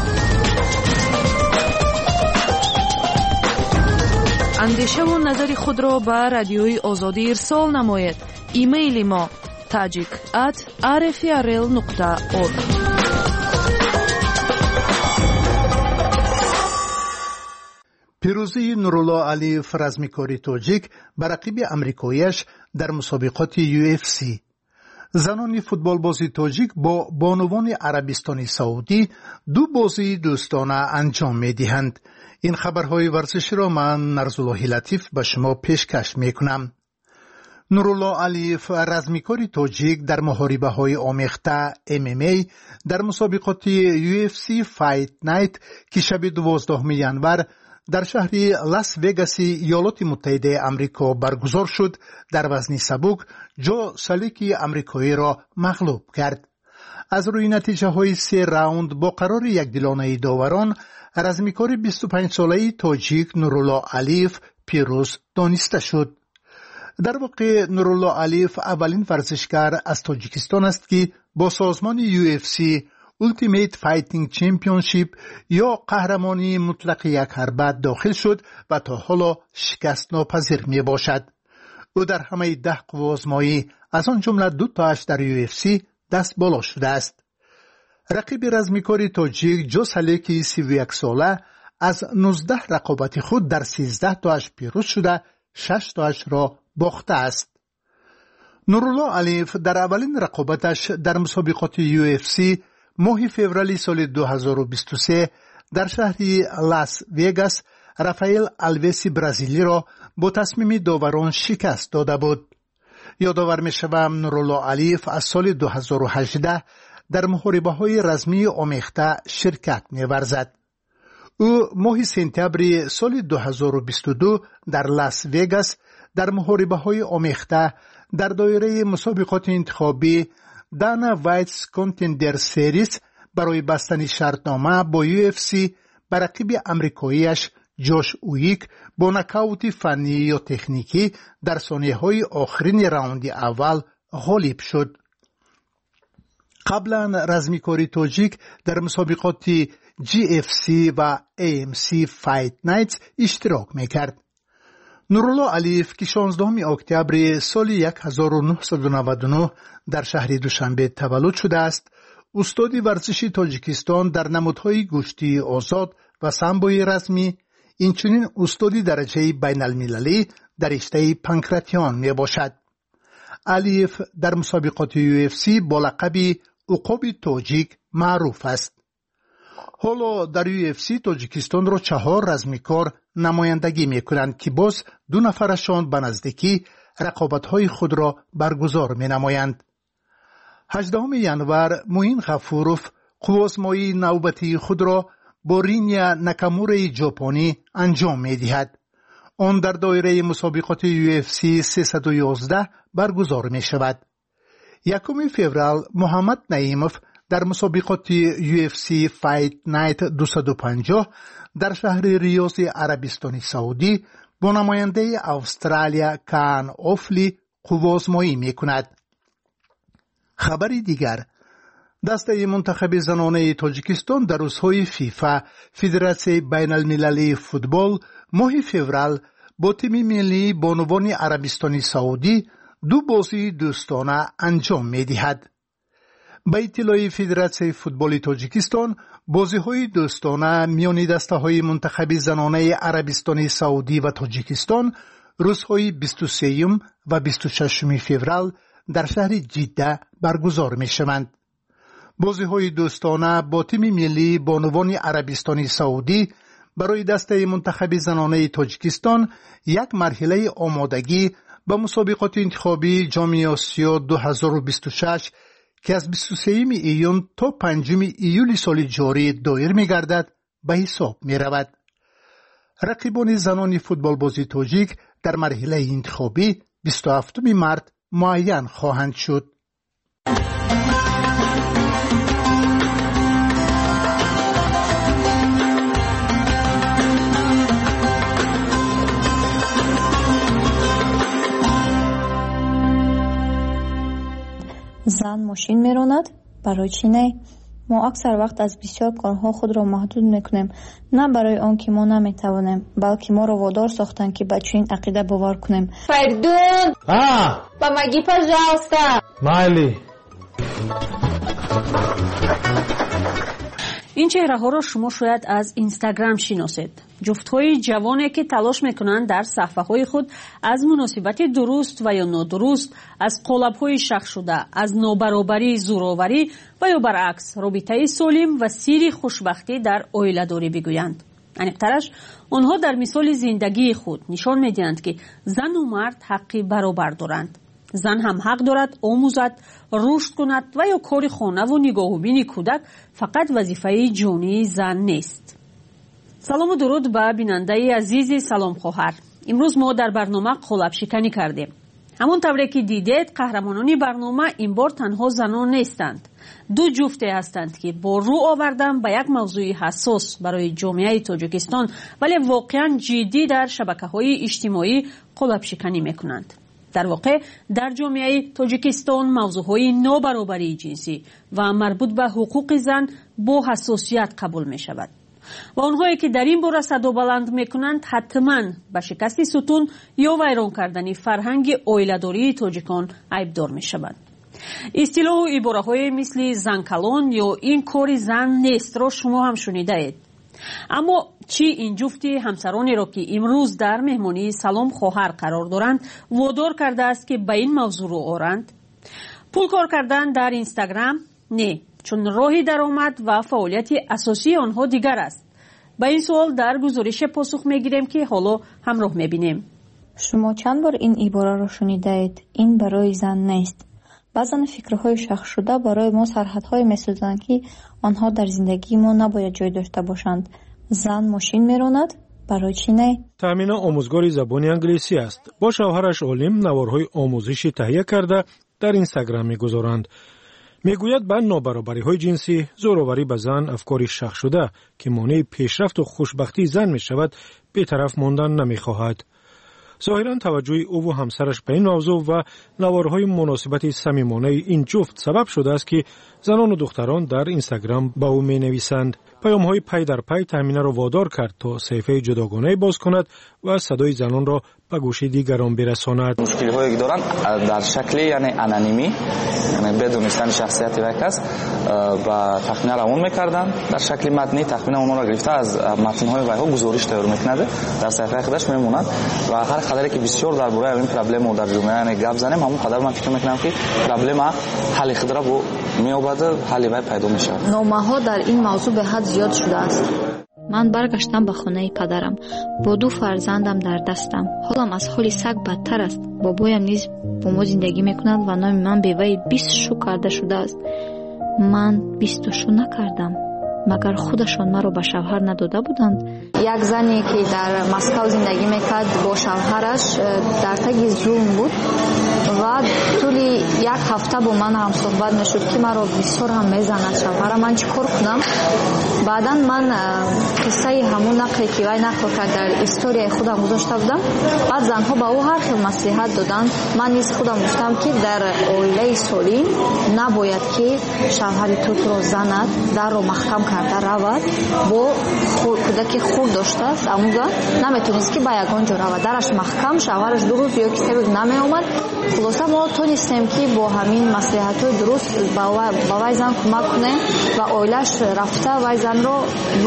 اندیشه و نظر خود را به رادیوی آزادی ارسال نماید. ایمیل ما tajik@rfrl.org. پیروزی نورالله علیف رزمیکاری تاجیک بر رقیب امریکاییش در مسابقات UFC. زنان فوتبال بازی تاجیک با بانوان عربستان سعودی دو بازی دوستانه انجام می‌دهند. این خبرهای ورزشی را من نرزالله لطیف به شما پیشکش میکنم. نورالله علیف رزمیکاری تاجیک در محاربه‌های آمیخته MMA در مسابقات UFC فایت نایت که شب 12 ینور در شهر لاس وگاس ایالات متحده آمریکا برگزار شد در وزن سبک جو سالیکی آمریکایی را مغلوب کرد. از روی نتیجه های 3 راوند با قرار یکدلانه داوران رزمیکار 25 ساله تاجیک نورالله علیف پیروز دانسته شد. در واقع نورالله علیف اولین ورزشکار از تاجیکستان است که با سازمان UFC Ultimate Fighting Championship یا قهرمانی مطلق یک حربت داخل شد و تا حالا شکست ناپذیر می باشد. او در همه 10 قوازمایی از آن جمله 2 تاش در UFC دست بالا شده است. رقیب رزمیکاری تاجیک جو سالیکی 31 ساله از 19 رقابت خود در 13 تاش پیروز شده 6 تاش را باخته است. نورالله علیف در اولین رقابتش در مسابقات UFC ماه فوریه سال 2023 در شهر لاس وگاس رافائل آلویس برزیلی را با تصمیم داوران شکست داده بود. یادآور می‌شود نورالله علیف از سال 2018 در محاربه‌های رزمی آمیخته شرکت می‌ورزد. او ماه سپتامبر سال 2022 در لاس وگاس در محاربه‌های آمیخته در دایره مسابقات انتخابی دانا وایتس کانتندر سریز برای بستن شرطنامه با UFC بر رقیب آمریکاییش جوش اویک با نکاوت فنی یا تکنیکی در ثانیه‌های آخرین راوند اول غالب شد. قبلا رزمیکاری تاجیک در مسابقات GFC و AMC فایت نایتس اشتراک میکرد. نورالله علیف که 16 اکتبر سال 1999 در شهر دوشنبه تولد شده است، استاد ورزش تاجیکستان در نمادهای گشتی آزاد و سامبوی رزمی، اینچنین استاد درجه بین المللی در رشته پانکراتیون می باشد. علیف در مسابقات UFC با لقب عقاب تاجیک معروف است. حالا در UFC تاجیکستان را 4 رزمیکار نمایندگی می کنند که باز 2 نفرشان به نزدیکی رقابت‌های خود را برگزار می نمایند. 18 ینور موین غفوروف قوازمایی نوبتی خود را با رینیا ناکامورای ژاپنی انجام می دهد. آن در دایره مسابقات UFC 311 برگزار می شود. 1 فوریه محمد نعیمов در مسابقات UFC فایت نایت 250 در شهر ریاض عربستان سعودی با نماینده استرالیا کان اوفلی قوازمایی می کند. خبری دیگر، دسته منتخب زنانه تاجیکستان در روزهای فیفا فدراسیون بین المللی فوتبال ماه فوریه با تیم ملی بانوان عربستان سعودی 2 بازی دوستانه انجام می دهد. به اطلاع فدراسیون فوتبال تاجیکستان، بازی‌های دوستانه میان دسته‌های منتخب زنانه عربستان سعودی و تاجیکستان روزهای 23 و 26 فوریه در شهر جده برگزار می‌شوند. بازی‌های دوستانه با تیم ملی بانوان عربستان سعودی برای دسته منتخب زنانه تاجیکستان یک مرحله آمادگی به مسابقات انتخابی جام آسیا 2026 که از 23 ایون تا 5 ایول سال جاری دایر می‌گردد به حساب می‌رود. رقیبان زنان فوتبال بازی تاجیک در مرحله انتخابی 27 مارس معین خواهند شد. زن ماشین میراند؟ برای چی نه؟ ما اکثر وقت از بسیار کارها خود را محدود میکنیم، نه برای آن که ما نمیتوانیم، بلکه ما را وادار ساختن که به چنین عقیده باور کنیم. Perdón. Помоги, пожалуйста. Майли. این چهره‌ها را شما شاید از اینستاگرام شناسید. جفت‌های جوانی که تلاش می‌کنند در صفحه‌های خود از مناسبت درست و یا نادرست، از قالب‌های شخص شده، از نابرابری، زورآوری و یا برعکس رابطه سالم و سیر خوشبختی در عائله‌داری بگویند. عمیق‌ترش آنها در مثال زندگی خود نشان می‌دهند که زن و مرد حقی برابر دارند. زن هم حق دارد آموزد، رشد کند و یا کار خانه و نگاهوبین کودک فقط وظیفه جانی زن نیست. سلام و درود به بیننده عزیز سلام خواهر. امروز ما در برنامه قالب شکنی کردیم. همون طوری که دیدید قهرمانان برنامه این بار تنها زنان نیستند. 2 جفته هستند که با رو آوردن به یک موضوع حساس برای جامعه تاجیکستان ولی واقعا جدی در شبکه‌های اجتماعی قالب شکنی میکنند. در واقع در جامعه تاجیکستان موضوعهای نابرابری جنسی و مربوط به حقوق زن با حساسیت قبول می شود و آنهایی که در این باره صدا بلند می کنند حتما به شکست ستون یا ویران کردن فرهنگ عائله‌داری تاجیکان عیبدار می شوند. اصطلاح و عباره‌های مثل زن کلان یا این کار زن نیست را شما هم شنیده اید. اما چی این جفتی همسرانی را که امروز در مهمانی سلام خواهر قرار دارند وادار کرده است که به این موضوع رو آورند؟ پول کار کردن در اینستاگرام؟ نه، چون راهی درآمد و فعالیت اساسی آنها دیگر است. به این سوال در گزارش پاسخ میگیریم که حالا همراه میبینیم. شما چند بار این عباره را شنیدید؟ این برای زن نیست. بعضن فکرهای شخص شده برای ما سرحدهای می‌سازند که آنها در زندگی ما نباید جای داشته باشند. زن ماشین می‌راند، برای چی نه؟ تامینا آموزگار زبان انگلیسی است. با شوهرش اولیم نوارهای آموزشی تهیه کرده در اینستاگرام می‌گذارند. میگوید به نابرابری‌های جنسی، زوراوری به زن افکاری شخص شده که مانع پیشرفت و خوشبختی زن می‌شود، بی‌طرف ماندن نمی‌خواهد. ظاهراً توجه او و همسرش به این موضوع و نوارهای مناسبت صمیمانه این جفت سبب شده است که زنان و دختران در اینستاگرام به او می‌نویسند. پیام‌های پی در پی تامینه را وادار کرد تا صفحه جداگانه باز کند و صدای زنان را به گوش دیگران برساند. مشکل‌هایی که دارند در شکل یعنی انانیمی، یعنی بدون دانستن شخصیت یک کس و تخمینه را اون می‌کردند. در شکل متنی تخمینه اونها را گرفته از متن‌های ویها گزارش تیار می‌کند، در صفحه خودش می‌ماند و هر قدری که بسیار درباره این پرابلم در جامعه یعنی گپ زنیم، همون قدر من فکر می‌کنم که پرابلم حل خود را می‌یابد، حل وی پیدا می‌شود. نامه‌ها در این موضوع به حد زیاد شده است. من برگشتم به خانه پدرم با 2 فرزندم در دستم. حالم از حال سگ بدتر است. بابایم نیز با ما زندگی میکند و نام من به وی 20 شو کرده شده است. من 20 شو نکردم. مگر خودشان مرا به شوهر نداده بودند؟ یک زنی که در مسکو زندگی میکرد با شوهرش در تگ ظلم بود و طولی 1 هفته با من هم صحبت میشد که مرا بسیار هم میزند شوهرم. من چیکار کنم؟ بعدا من قصه همون نقلی که وی نقل کرد در استوری خودم گذاشته بودم. بعد زنها به او هر خیل مصلحت دادند. من نیز خودم گفتم که در عائله سالم نباید که شوهر تو را زند، در رو محکم کرده رود. با کودکی خود داشته است، اموزا نمیتونست که به یگان جا رود، درش محکم، شوهرش 2 روز یا که 3 روز نمی آمد. خلاصه ما تونستیم که با همین مصلحت‌های درست با وی زن کمک کنیم و عائله‌اش رفته وی زن رو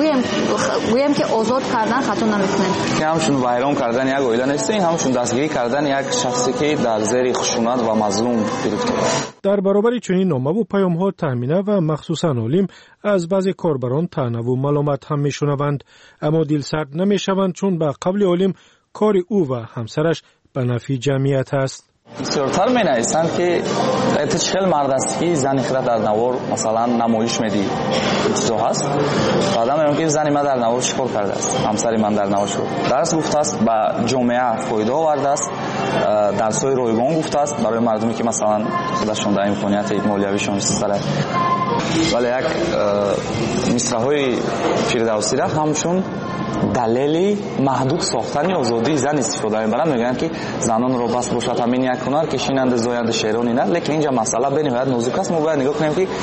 گویم که آزاد کردن خطا نمیکنیم. که همشون ویران کردن یک عائله نیست، این همشون دستگیری کردن یک شخصی که در زیر خشونت و مظلوم گرفته. در برابر چنین نامه و پیام‌ها تامینه و مخصوصاً علیم از بعضی کاربران طعنه و ملامت هم میشنوند، اما دلسرد نمیشوند چون به قبل علیم کار او و همسرش به نفع جمعیت است. بسیارتر می نویسند که اتشکل مرد است که زنی خود در نوار مثلا نمایش میدی چیزا هست. بعدا میگم که زنی من در نوار چیکار کرده است، همسری من در نوار شد درس گفته است، به جامعه فایده آورده است، درس‌های رایگان گفته است برای مردمی که مثلا خودشون در امکانیت مالیویشون سر. ولی یک مصرع‌های فردوسی را همچون دلیلی محدود ساختن آزادی زن استفاده می‌برند. میگن که زنان رو بس باشد همین یک هنر کشینند زاینده شیرانی نه، لیکن اینجا مسئله به نهایت نازک است. ما باید نگاه کنیم که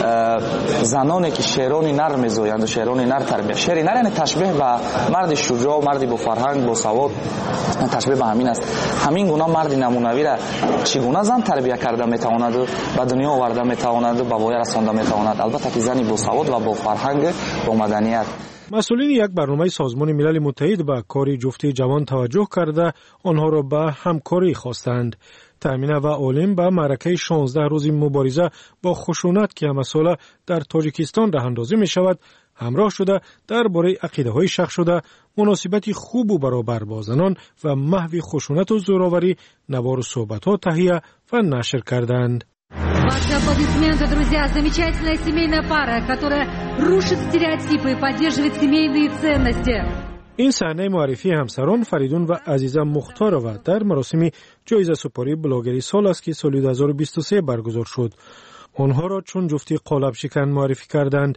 زنانی که شیرانی نر می‌زایند و شیرانی نر تربیت، شیرانی نر یعنی تشبیه به مرد شجاع، مردی با فرهنگ، با سواد، تشبیه به همین است. همین گونه مرد نمونوی را چگونه زن تربیت کرده میتواند به دنیا آورده میتواند به وای رسانده میتواند، البته که زنی با سواد و با فرهنگ با مدنیت. مسئولین یک برنامه سازمان ملل متحد به کار جفتی جوان توجه کرده آنها را به همکاری خواستند. تامینه و علیم به معرکه 16 روزی مبارزه با خشونت که مسئله در تاجیکستان راه اندازی می شود همراه شده درباره عقیده‌های شخص شده، مناسبت خوب و برابر با زنان و محو خشونت و زوراوری نوار و صحبت‌ها تهیه و نشر کردند. Ваши аплодисменты, друзья, замечательная семейная пара, которая рушит стереотипы и поддерживает семейные ценности. این صحنه معرفی همسران فریدون و عزیزه مختارова در مراسم جایزه سپاری بلاگری سال است که سال 2023 برگزار شد. آنها را چون جفتی قالب شکن معرفی کردند.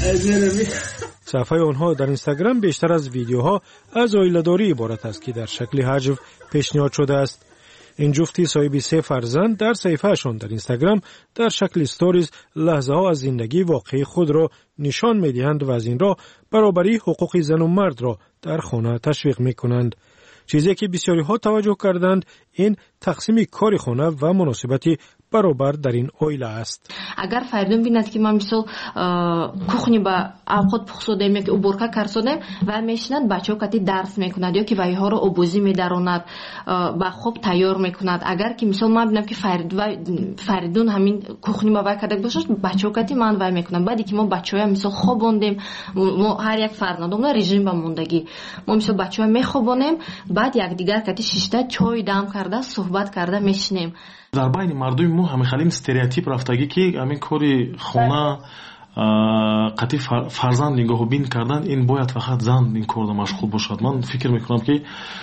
صفحه آنها در اینستاگرام بیشتر از ویدیوها از عائله‌داری عبارت است که در شکل حجو پیشنهاد شده است. این جفتی صاحب 3 فرزند در صفحه‌شان در اینستاگرام در شکل استوریز لحظه‌ها از زندگی واقعی خود را نشان می‌دهند و از این راه برابری حقوق زن و مرد را در خانه تشویق می‌کنند. چیزی که بسیاری ها توجه کردند این تقسیم کار خانه و مناسبت برابر در این اویله است. اگر فریدون بیند که من مثل کухні با اوقات پخسودیم یا که уборка کردیم و میشند بچه‌ها کتی درس میکند یا که وایها رو آبوزی میداروند با خوب تیار میکند. اگر که مثل من ببینم که فریدون همین کухні با وای کرده باشه بچه‌ها کتی من وای میکنم. بعدی که ما بچه‌ها مثل خوابوندیم ما هر یک فرزندمون رژیم با موندگی ما مثل بچه‌ها میخوابونیم بعد یک دیگر کتی شیشته چای دم کرده صحبت کرده میشینیم. дар байни мардуми мо ҳамин халим стереотип рафтагӣ ки ҳамин кори хона қатъи фарзанд нигоҳубин кардан ин бояд фақат зан ин корда машғул бошад. ман фикр мекунам ки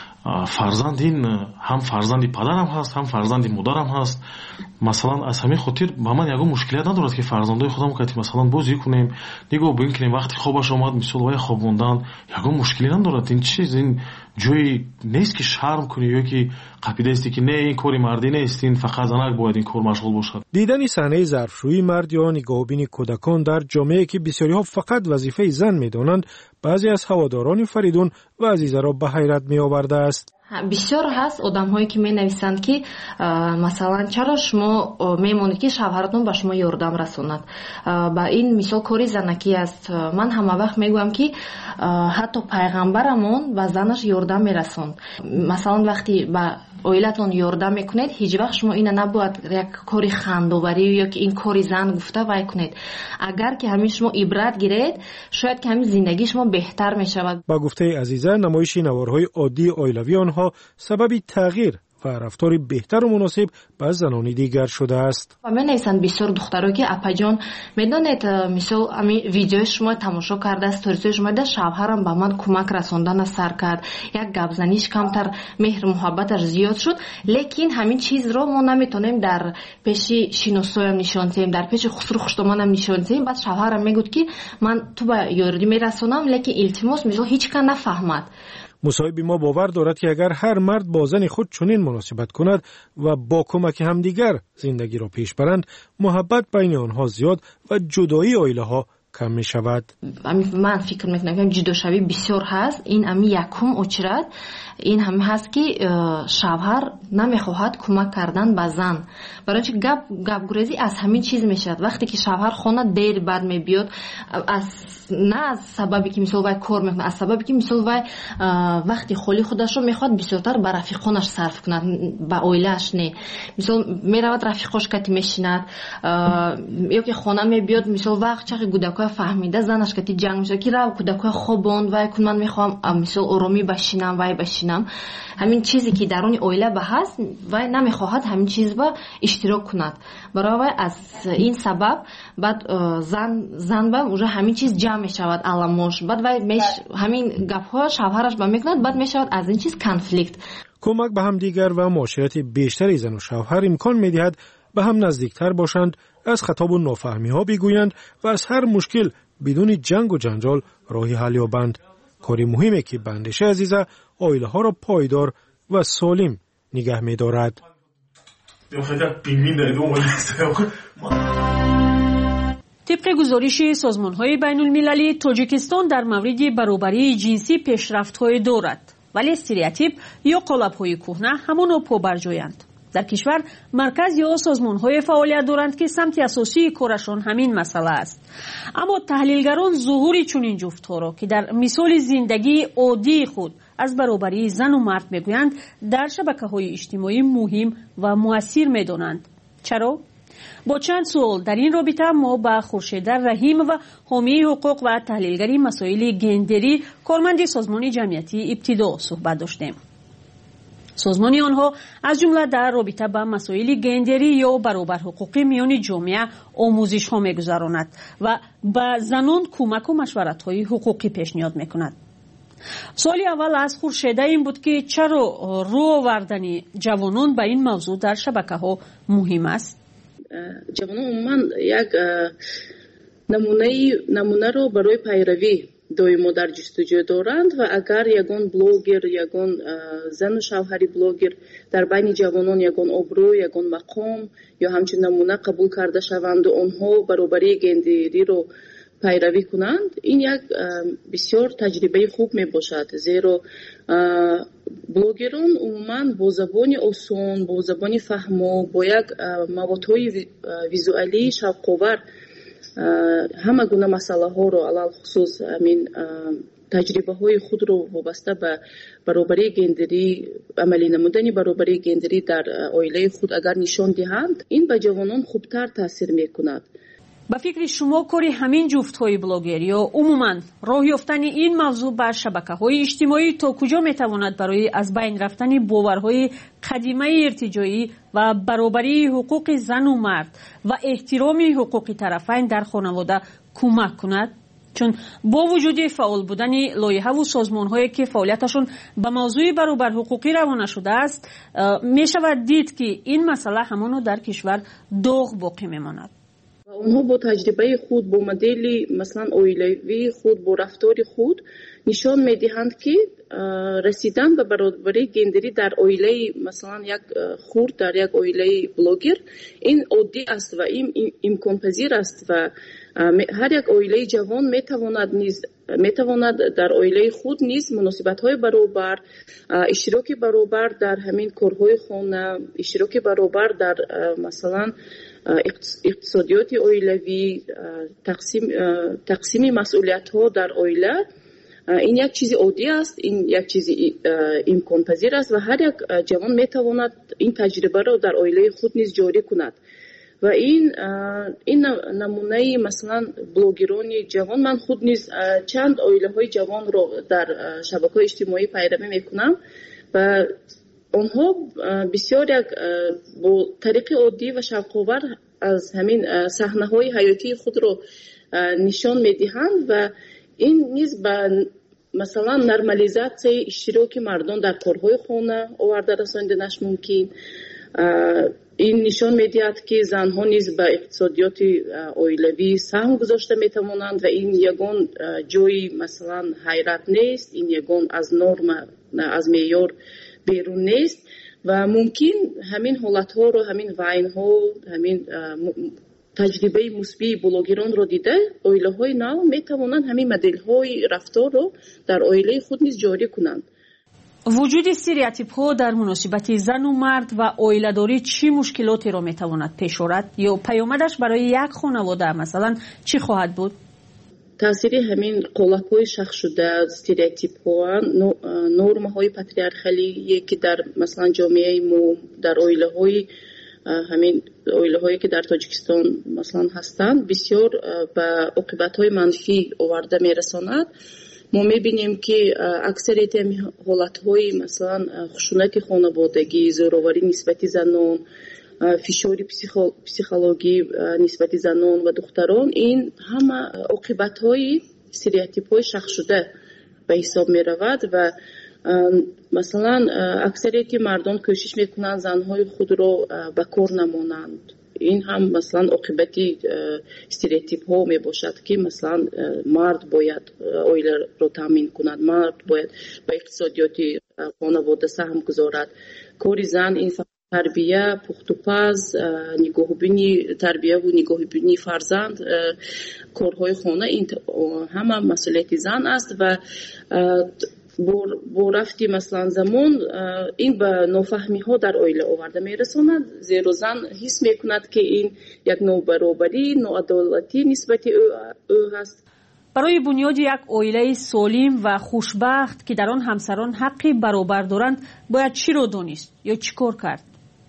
фарзанд ин ҳам фарзанди падарам ҳаст ҳам фарзанди модарам ҳаст. масалан аз ҳамин хотир ба ман ягон мушкилият надорад ки фарзандои худам кати масалан бозӣ кунем нигоҳ бин кунем вақти хобаш омад мисол вай хобондан ягон мушкилӣ надорад. ин чиз ин ҷои нест ки шарм кунӣ ё ки қапидаисти ки не ин кори мардӣ нест ин фақат занак бояд ин кор машғул бошад. дидани саҳнаи зарфшӯии мард ё нигоҳубини кӯдакон дар ҷомеае ки бисёриҳо фақат вазифаи зан медонанд баъзе аз ҳаводорони Фаридун ва Азизаро ба ҳайрат меовардааст. бисёр ҳаст одамҳое ки менависанд ки масалан чаро шумо мемонед ки шавҳаратон ба шумо ёрдам расонад. ба ин мисол кори занакӣ аст. ман ҳама вақт мегӯям ки ҳатто пайғамбарамон ба занаш ёрдам мерасонд. масалан вақти ба оилатон ёрдам мекунед ҳеҷ вақт шумо ина набояд як кори хандоварӣ ё ки ин кори зан гуфта вай кунед. агар ки ҳамин шумо ибрат гиред шояд ки ҳамин зиндагии шумо беҳтар мешавад. ба гуфтаи Азиза намоиши наворҳои оддии оилавии онҳо сабаби тағйир ва рафтори беҳтару муносиб ба занони дигар шудааст. менависанд бисёр духтаро ки апаҷон медонед мисол ами видеои шумо тамошо карда сторисои шумо да шавҳарам ба ман кӯмак расондана сар кард як гапзаниш камтар меҳру муҳаббаташ зиёд шуд. лекин ҳамин чизро мо наметонем дар пеши шиносоям нишон диҳем дар пеши хусру хуштоманам нишон диҳем. баъд шавҳарам мегӯд ки ман ту ба ёрдӣ мерасонам лекин илтимос мисол ҳеҷ кан нафаҳмад. مصاحبی ما باور دارد که اگر هر مرد با زن خود چنین مناسبت کند و با کمک همدیگر زندگی را پیش برند محبت بین آنها زیاد و جدایی عائله ها کم می شود. من فکر میکنم که جداشوی بسیار هست. این امی یکم اچرد این هم هست که شوهر نمیخواهد کمک کردن به زن. برای چه گپ گریزی از همین چیز میشد. وقتی که شوهر خانه دیر بعد میبیاد نه از سببی که مثلا وای کار میکنه از سببی که مثلا وای وقتی خالی خودش رو میخواد بسیارتر به رفیقانش صرف کند به عائله‌اش نه. مثلا میرود رفیقاش کتی میشیند یا که خانه میبیاد مثلا وقت چه کودکای فهمیده زنش کتی جنگ میشه که رو کودکای خوابوند وای کن من میخوام مثلا آرامی بشینم وای بشینم. همین چیزی که درون عائله به هست وای نمیخواهد همین چیز با اشتراک کند. برای از این سبب بعد زن با اونجا همین چیز جمع میشود علامش بعد وای همین گپ‌ها شوهرش با میکند بعد میشود از این چیز کنفلیکت. کمک به هم دیگر و معاشرت بیشتری زن و شوهر امکان میدهد به هم نزدیکتر باشند، از خطاب و نافهمی ها بگویند و از هر مشکل بدون جنگ و جنجال راهی حل یابند. کاری مهمه که بندش عزیزه عائله ها را پایدار و سالم نگه می‌دارد. طبق گزارش سازمان‌های بین‌المللی تاجیکستان در مورد برابری جنسی پیشرفت‌های دارد، ولی استریوتیپ یا قالب‌های کهنه همانو پابرجایند. در کشور مرکز یا سازمان‌های فعالیت دارند که سمت اساسی کارشان همین مسئله است. اما تحلیلگران ظهور چنین جفت‌ها را که در مثال زندگی عادی خود از برابری زن و مرد میگویند در شبکه‌های اجتماعی مهم و مؤثر می‌دانند. چرا؟ با چند سوال در این رابطه ما با خورشید رحیم و حامی حقوق و تحلیلگری مسائل گندری کارمند سازمان جمعیتی ابتدا صحبت داشتیم. سازمان آنها از جمله در رابطه با مسائل گندری یا برابر حقوقی میان جامعه آموزش ها میگذراند و به زنان کمک و مشورت های حقوقی پیشنهاد میکند. سوال اول از خورشید این بود که چرا رو آوردن جوانان به این موضوع در شبکه ها مهم است؟ جوانان عموما یک نمونه رو برای پیروی دائما در جستجو دارند و اگر یگان بلوگر یگان زن و شوهری بلوگر در بین جوانان یگان ابرو یگان مقام یا همچنین نمونه قبول کرده شوند و آنها برابری گندری رو пайравӣ кунанд, ин як бисёр таҷрибаи хуб мебошад, зеро блогерон умуман бо забони осон, бо забони фаҳмо, бо як маводҳои визуалии шавқовар ҳама гуна масъалаҳоро, алалхусус ҳамин таҷрибаҳои худро вобаста ба баробарии гендерӣ, амалӣ намудани баробарии гендерӣ дар оилаи худ агар нишон диҳанд, ин ба ҷавонон хубтар таъсир мекунад. ба фикри шумо кори ҳамин ҷуфтҳои блогер ё умуман роҳ ёфтани ин мавзӯъ ба шабакаҳои иҷтимоӣ то куҷо метавонад барои аз байн рафтани боварҳои қадимаи иртиҷоӣ ва баробарии ҳуқуқи зану мард ва эҳтироми ҳуқуқи тарафайн дар хонавода кӯмак кунад? чун бо вуҷуди фаъол будани лоиҳаву созмонҳое ки фаъолияташон ба мавзӯи баробарҳуқуқӣ равона шудааст, мешавад дид ки ин масъала ҳамоно дар кишвар доғ боқӣ мемонад. онҳо бо таҷрибаи худ, бо модели масалан оилавии худ, бо рафтори худ нишон медиҳанд ки расидан ба баробарии гендерӣ дар оилаи масалан як хурд, дар як оилаи блогер ин оддӣ аст ва имконпазир аст ва ҳар як оилаи ҷавон метавонад дар оилаи худ низ муносибатҳои баробар, иштироки баробар дар ҳамин корҳои хона, иштироки баробар дар масалан иқтисодиёти оилавӣ, тақсими масъулиятҳо дар оила, ин як чизи оддӣ аст, ин як чизи имконпазир аст ва ҳар як ҷавон метавонад ин таҷрибаро дар оилаи худ низ ҷорӣ кунад. ва ин намунаи масалан блогерони ҷавон, ман худ низ чанд оилаҳои ҷавонро дар шабакаҳои иҷтимоӣ пайравӣ мекунам ва онҳо бисёр як бо тариқи оддӣ ва шавқовар аз ҳамин саҳнаҳои ҳаётии худро нишон медиҳанд ва ин низ ба масалан нормализатсияи иштироки мардон дар корҳои хона оварда расониданаш мумкин. ин нишон медиҳад ки занҳо низ ба иқтисодиёти оилавӣ саҳм гузошта метавонанд ва ин ягон ҷои масалан ҳайрат нест, ин ягон аз норма, аз меъёр берун нест ва мумкин ҳамин ҳолатҳоро, ҳамин вайнҳо, ҳамин таҷрибаи мусбии блогеронро дида оилаҳои нав метавонанд ҳамин моделҳои рафторро дар оилаи худ низ ҷорӣ кунанд. вуҷуди стереотипҳо дар муносибати зану мард ва оиладорӣ чӣ мушкилотеро метавонад пеш орад ё паёмадаш барои як хонавода масалан чӣ хоҳад буд? таъсири ҳамин қолабҳои шахшшуда, стереотипҳо, нормаҳои патриархалие ки дар масалан ҷомеаи мо, дар ҳамин оилаҳое ки дар Тоҷикистон масалан ҳастанд, бисёр ба оқибатҳои манфӣ оварда мерасонад. мо мебинем ки аксарияти ҳолатҳои масалан хушунати хонаводагӣ, зӯроварӣ нисбати занон, фишори психологӣ нисбати занон ва духтарон, ин ҳама оқибатҳои стереотипҳои шахшшуда ба ҳисоб меравад ва масалан аксарияти мардон кӯшиш мекунанд занҳои худро ба кор намонанд. ин ҳам масалан оқибати стереотипҳо мебошад ки масалан мард бояд оиларо таъмин кунад, мард бояд ба иқтисодиёти хонавода саҳм гузорад. кори зан ин тарбия, пухтупаз, нигоҳубини тарбияву нигоҳубини фарзанд, корҳои хона, ин ҳама масъулияти зан аст ва бо рафти масалан замон ин ба нофаҳмиҳо дар оила оварда мерасонад, зеро зан ҳис мекунад ки ин як нобаробарӣ, ноадолатӣ нисбати ӯ ҳаст. барои бунёди як оилаи солим ва хушбахт ки дар он ҳамсарон ҳаққи баробар доранд, бояд чиро донист ё чӣ кор кард?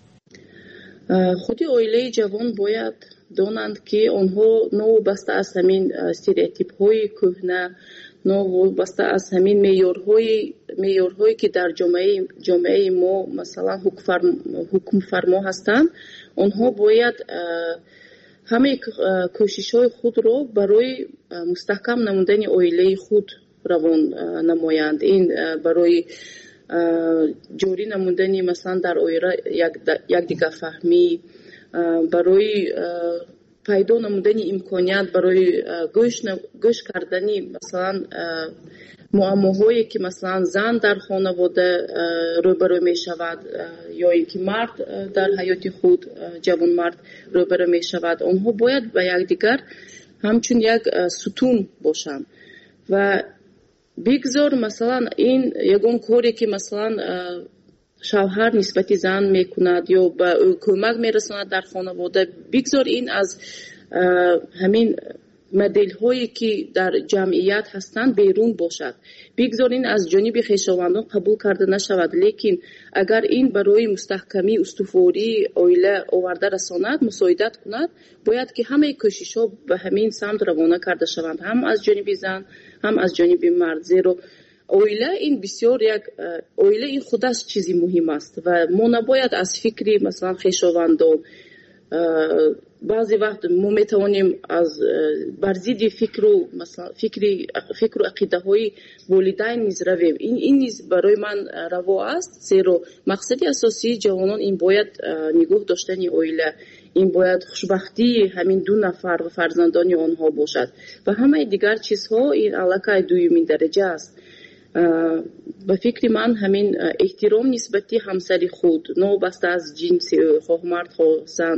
худи оилаи ҷавон бояд донанд ки онҳо новобаста аз ҳамин стереотипҳои кӯҳна, новобаста аз ҳамин меъёрҳое ки дар ҷомеаи мо масалан ҳукмфармо ҳастанд, онҳо бояд ҳамаи кӯшишҳои худро барои мустаҳкам намудани оилаи худ равон намоянд. ин барои ҷорӣ намудани масалан дар оила якдигарфаҳмӣ, барои пайдо намудани имконият барои гӯш кардани масалан муаммоҳое ки масалан зан дар хонавода рӯбарӯ мешавад ё ин ки мард дар ҳаёти худ, ҷавонмард рӯбарӯ мешавад, онҳо бояд ба якдигар همچون یک ستون باشم و بگذار مثلا این یگون کاری که مثلا شوهر نسبت زن میکند یا به کمک میرساند در خانواده، بگذار این از همین مدل هایی که در جمعیت هستند بیرون باشد، بگذار این از جانب خویشاوندان قبول کرده نشود. لیکن اگر این برای مستحکمی استواری عائله آورده رساند، مساعدت کند، باید که همه کوشش ها به همین سمت روانه کرده شوند، هم از جانب زن هم از جانب مرد. زیرا عائله این بسیار یک عائله این خودش چیزی مهم است و ما نباید از فکری مثلا خویشاوندان بعضی وقت ما میتوانیم از بر ضد فکر و عقیده های والدین نیز رویم. این نیز برای من روا است، زیرا مقصد اساسی جوانان این باید نگاه داشتن عائله، این باید خوشبختی همین دو نفر و فرزندان آنها باشد و همه دیگر چیزها این علاقه دومین درجه است. به فکر من همین احترام نسبتی همسری خود، نوبسته از جنس خواه مرد خواه زن،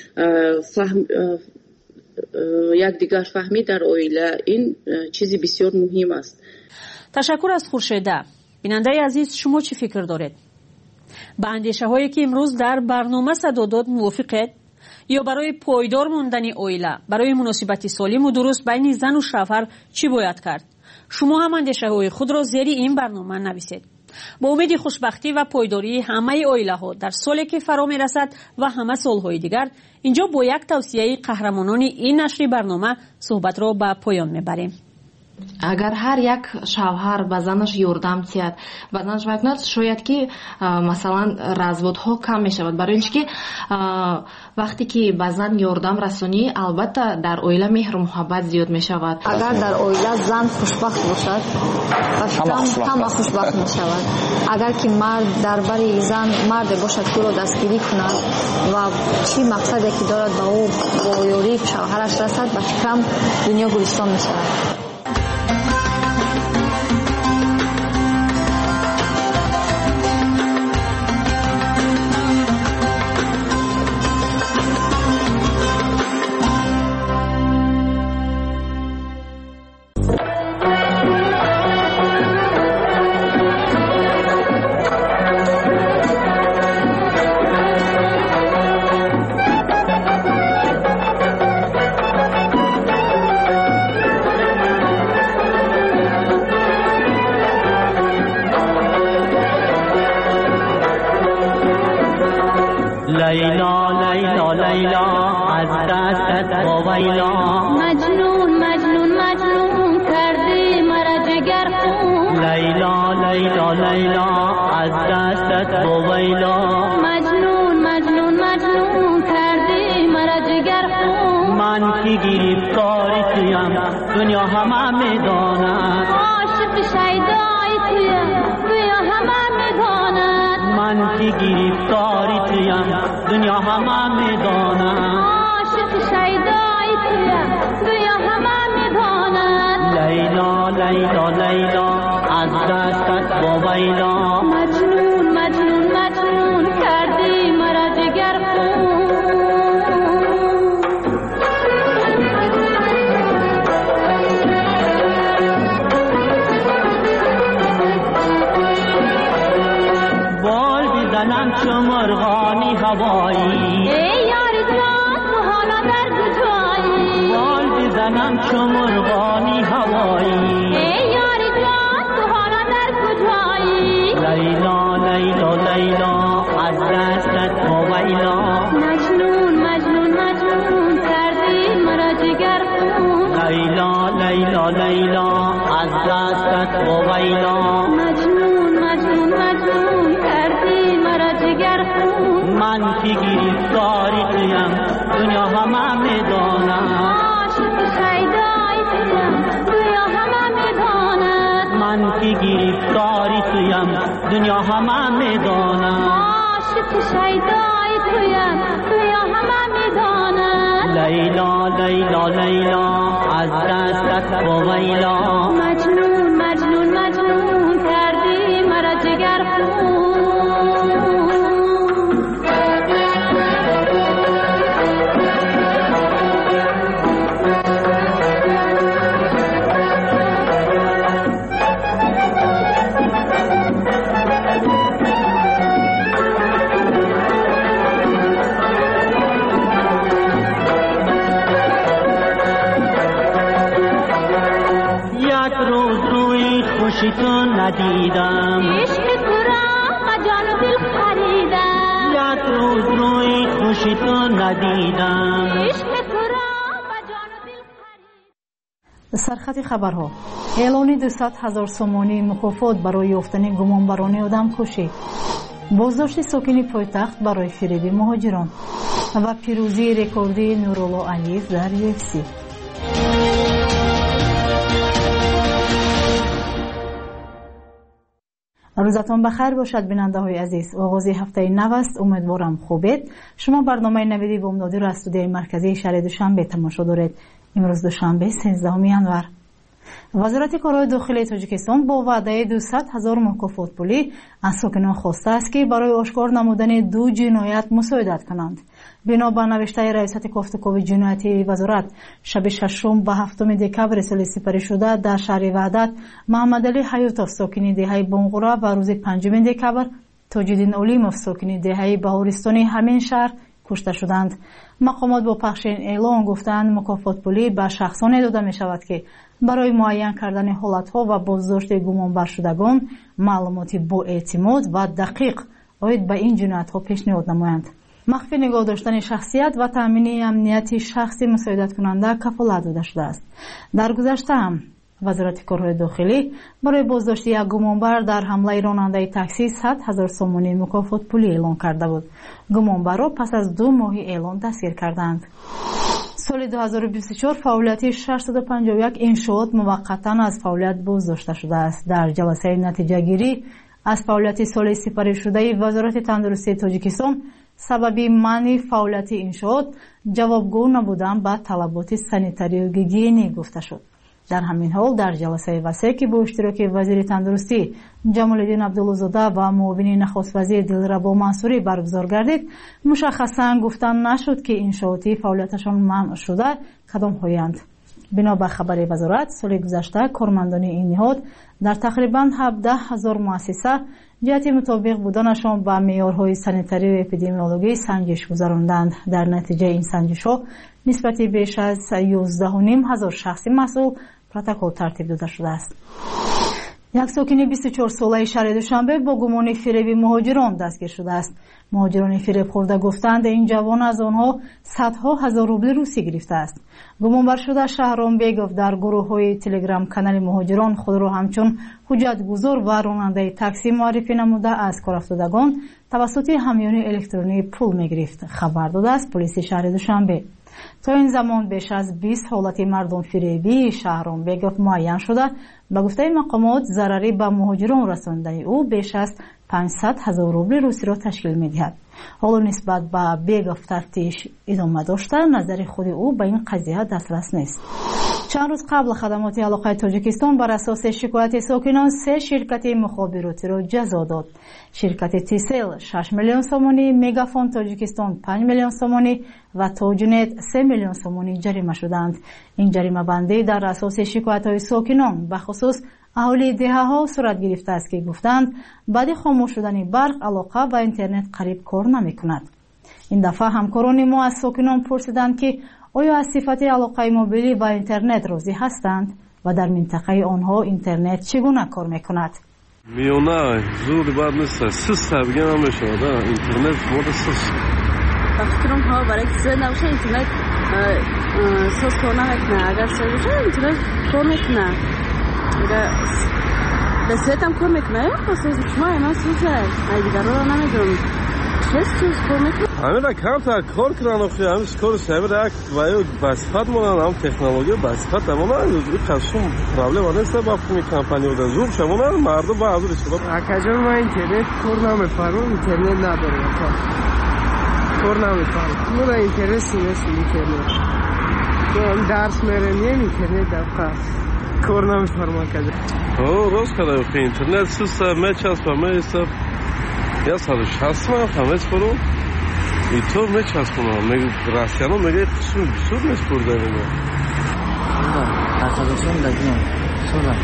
یک دیگر فهمی در عائله، این چیزی بسیار مهم است. تشکر از خورشیده. بیننده عزیز، شما چی فکر دارید؟ با اندیشه هایی که امروز در برنامه صدا داد موافقید؟ یا برای پایدار موندن عائله، برای مناسبت سالم و درست بین زن و شوهر چی باید کرد؟ شما هم اندیشه های خود را زیر این برنامه نویسید. با امید خوشبختی و پایداری همه عائله ها در سالی که فرا می رسد و همه سالهای دیگر، اینجا با یک توصیه قهرمانان این نشر برنامه صحبت را به پایان می بریم. اگر هر یک شوهر به زنش یاردم تید و زنش بکند، شاید که مثلا разводها کم می شود. برای اینکه وقتی که به زن یاردم رسانی، البته در عائله مهر و محبت زیاد می شود. اگر در عائله زن خوشبخت باشد، همه خوشبخت می شود. اگر که مرد در بری زن مرد باشد که او دستگیری کند و چی مقصدی که دارد به او با یاری شوهرش رسد، به فکرم دنیا گلستان می شود. دنیا همه میدانم عاشق شیدای تویم توی همه میدانم لیلا لیلا لیلا از دستت ویلا مجنون مجنون مجنون کردی مرا جگر خون خوشی تو ندیدم عشق تو را با جان و دل خریدم یک روز روی خوشی تو ندیدم عشق تو را با جان و دل خریدم. سرخط خبرها اعلان 200,000 سومانی مکافات برای یافتن گمانبران آدمکشی، بازداشت ساکن پایتخت برای فریب مهاجران و پیروزی رکوردی نورالله علیف در UFC. روزتان بخیر باشد بیننده های عزیز. آغاز هفته نو است، امیدوارم خوبید. شما برنامه نویدی بامدادی را از استودیوی مرکزی شهر دوشنبه تماشا دارید. امروز دوشنبه 13 ینور. وزارت کارهای داخلی تاجیکستان با وعده 200,000 مکافات پولی از ساکنان خواسته است که برای آشکار نمودن 2 جنایت مساعدت کنند. بنابر نوشته رئیست کافتکاو جنایتی وزارت، شب 6 و 7 دکبر سال سپری شده در شهر وحدت محمد علی حیاتوف ساکن دهه بانغورا و روز 5 دکبر تاج‌الدین اولیموف ساکن دهه بهارستانی همین شهر کشته شدند. مقامات با پخش این اعلان گفتند مکافات پولی به شخصان داده می شود که برای معین کردن حالتها و بازداشت گمانبر شدگان معلوماتی با اعتماد و دقیق آید به این جنایت‌ها پیشنهاد نمایند. مخفی نگاه داشتن شخصیت و تامین امنیت شخصی مساعدت کننده کفالت داده شده است. در گذشته هم وزارت کارهای داخلی برای بازداشت یک گمانبر در حمله راننده تاکسی 100,000 سومانی مکافات پولی اعلان کرده بود. گمانبر را پس از 2 ماه اعلان دستگیر کردند. سال 2024 فعالیت 651 انشاءات موقتا از فعالیت بازداشته شده است. در جلسه نتیجه گیری از فعالیت سال سپری شده وزارت تندرستی تاجیکستان سببی منع فعالیت انشاءات جوابگو نبودن به طلبات سانیتاری و گیگینی گفته شد. در همین حال در جلسه وسیع که با اشتراک وزیر تندرستی جمال الدین عبدالله‌زاده و معاون نخست وزیر دلربا منصوری برگزار گردید، مشخصا گفتن نشد که انشاءاتی فعالیتشان منع شده کدام هایند. بنابر خبر وزارت سال گذشته کارمندان این نهاد در تقریبا 17,000 مؤسسه جهت مطابق بودنشان با معیارهای سانیتاری و اپیدمیولوژی سنجش گذراندند. در نتیجه این سنجش‌ها نسبت بیش از 11,500 شخص مسئول پروتکل ترتیب داده شده است. یک ساکن 24 ساله شهر دوشنبه با گمان فریب مهاجران دستگیر شده است. مهاجران فریب خورده گفتند این جوان از آنها صدها هزار روبل روسی گرفته است. گمانبر شده شهرام بیگوف در گروه‌های تلگرام کانال مهاجران خود را همچون حجتگزار و راننده تاکسی معرفی نموده از کار افتادگان توسط همیان الکترونی پول می‌گرفت. خبر داده است پلیس شهر دوشنبه. تا این زمان بیش از 20 حالت مردم فریبی شهرام بیگوف معین شده. به گفته مقامات ضرری به مهاجران رساندن او بیش از 500,000 روبل روسی را تشکیل می‌دهد. حالا نسبت به بیگوف تفتیش ادامه داشته، نظر خود او به این قضیه دسترس نیست. چند روز قبل خدمات علاقه تاجیکستان بر اساس شکایت ساکنان 3 شرکت مخابراتی را جزا داد. شرکت تیسل 6 میلیون سومانی، مگافون تاجیکستان 5 میلیون سومانی و تاجنت 3 میلیون سومانی جریمه شدند. این جریمه بندی در اساس شکایت های ساکنان به خصوص اهالی دهه‌ها صورت گرفته است که گفتند بعد خاموش شدن برق علاقه و اینترنت قریب کار نمی‌کند. این دفعه همکاران ما از ساکنان پرسیدند که آیا از صفت علاقه موبیلی و اینترنت راضی هستند و در منطقه آنها اینترنت چگونه کار می‌کند؟ میونه زود بعد نیست سست بگم نمی‌شود اینترنت مود سست. فکرم ها برای کسی نباشه اینترنت سست کار نمی‌کنه. اگر سست باشه اینترنت کار می‌کنه. به سیت هم کار میکنه یا شما اینا سوزه ای دیگر رو نمیدونم چیز کار میکنه همین را کم تا کار کنن اخی همین کار شبه را و یو بسفت مونن هم تکنولوژی بسفت همون این قسم پرابلم نیست با این کمپانی و زور شما مردم با حضور شما اکجان ما اینترنت کار نمیفرم اینترنت نداره کار نمیفرم ما اینترنت سینست اینترنت تو درس میرم اینترنت دفعه کار نمیفرما کجا راست کرده اخی اینترنت سوست میچسب میسب یا 160 ما همش برو اینطور میچسبونم میگه راسیانو میگه قسم بسود نیست برده میگه تقدسون دادیم سولا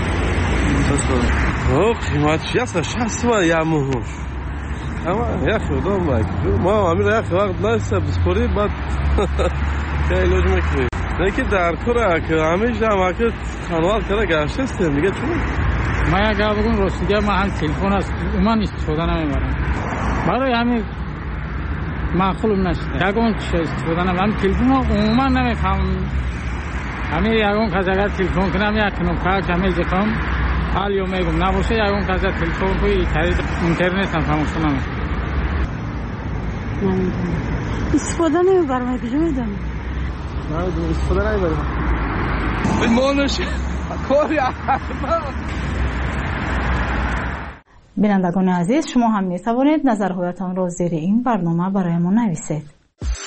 قیمت یا 160 ما یا موش اما یا خدا ما همین یک وقت نیست بسپوری بعد که ایلاج میکنیم نه که در کره که همیشه هم که خانوال کرده گشته است میگه چون من اگر بگم راستی من هم تلفن است من استفاده نمیبرم برای همین معقول نشده یکون استفاده نمیبرم تلفن عموما نمیفهمم همین یکون کس اگر تلفن کنم یک نکته کمی زکام حال یا میگم نباشه یکون کس تلفن کوی طریق اینترنت هم فهمش نمیکنم استفاده نمیبرم کجا میدم نه استفاده نمیبرم مونش کاری بینندگان عزیز شما هم می توانید نظرهایتان را زیر این برنامه برای ما نویسید.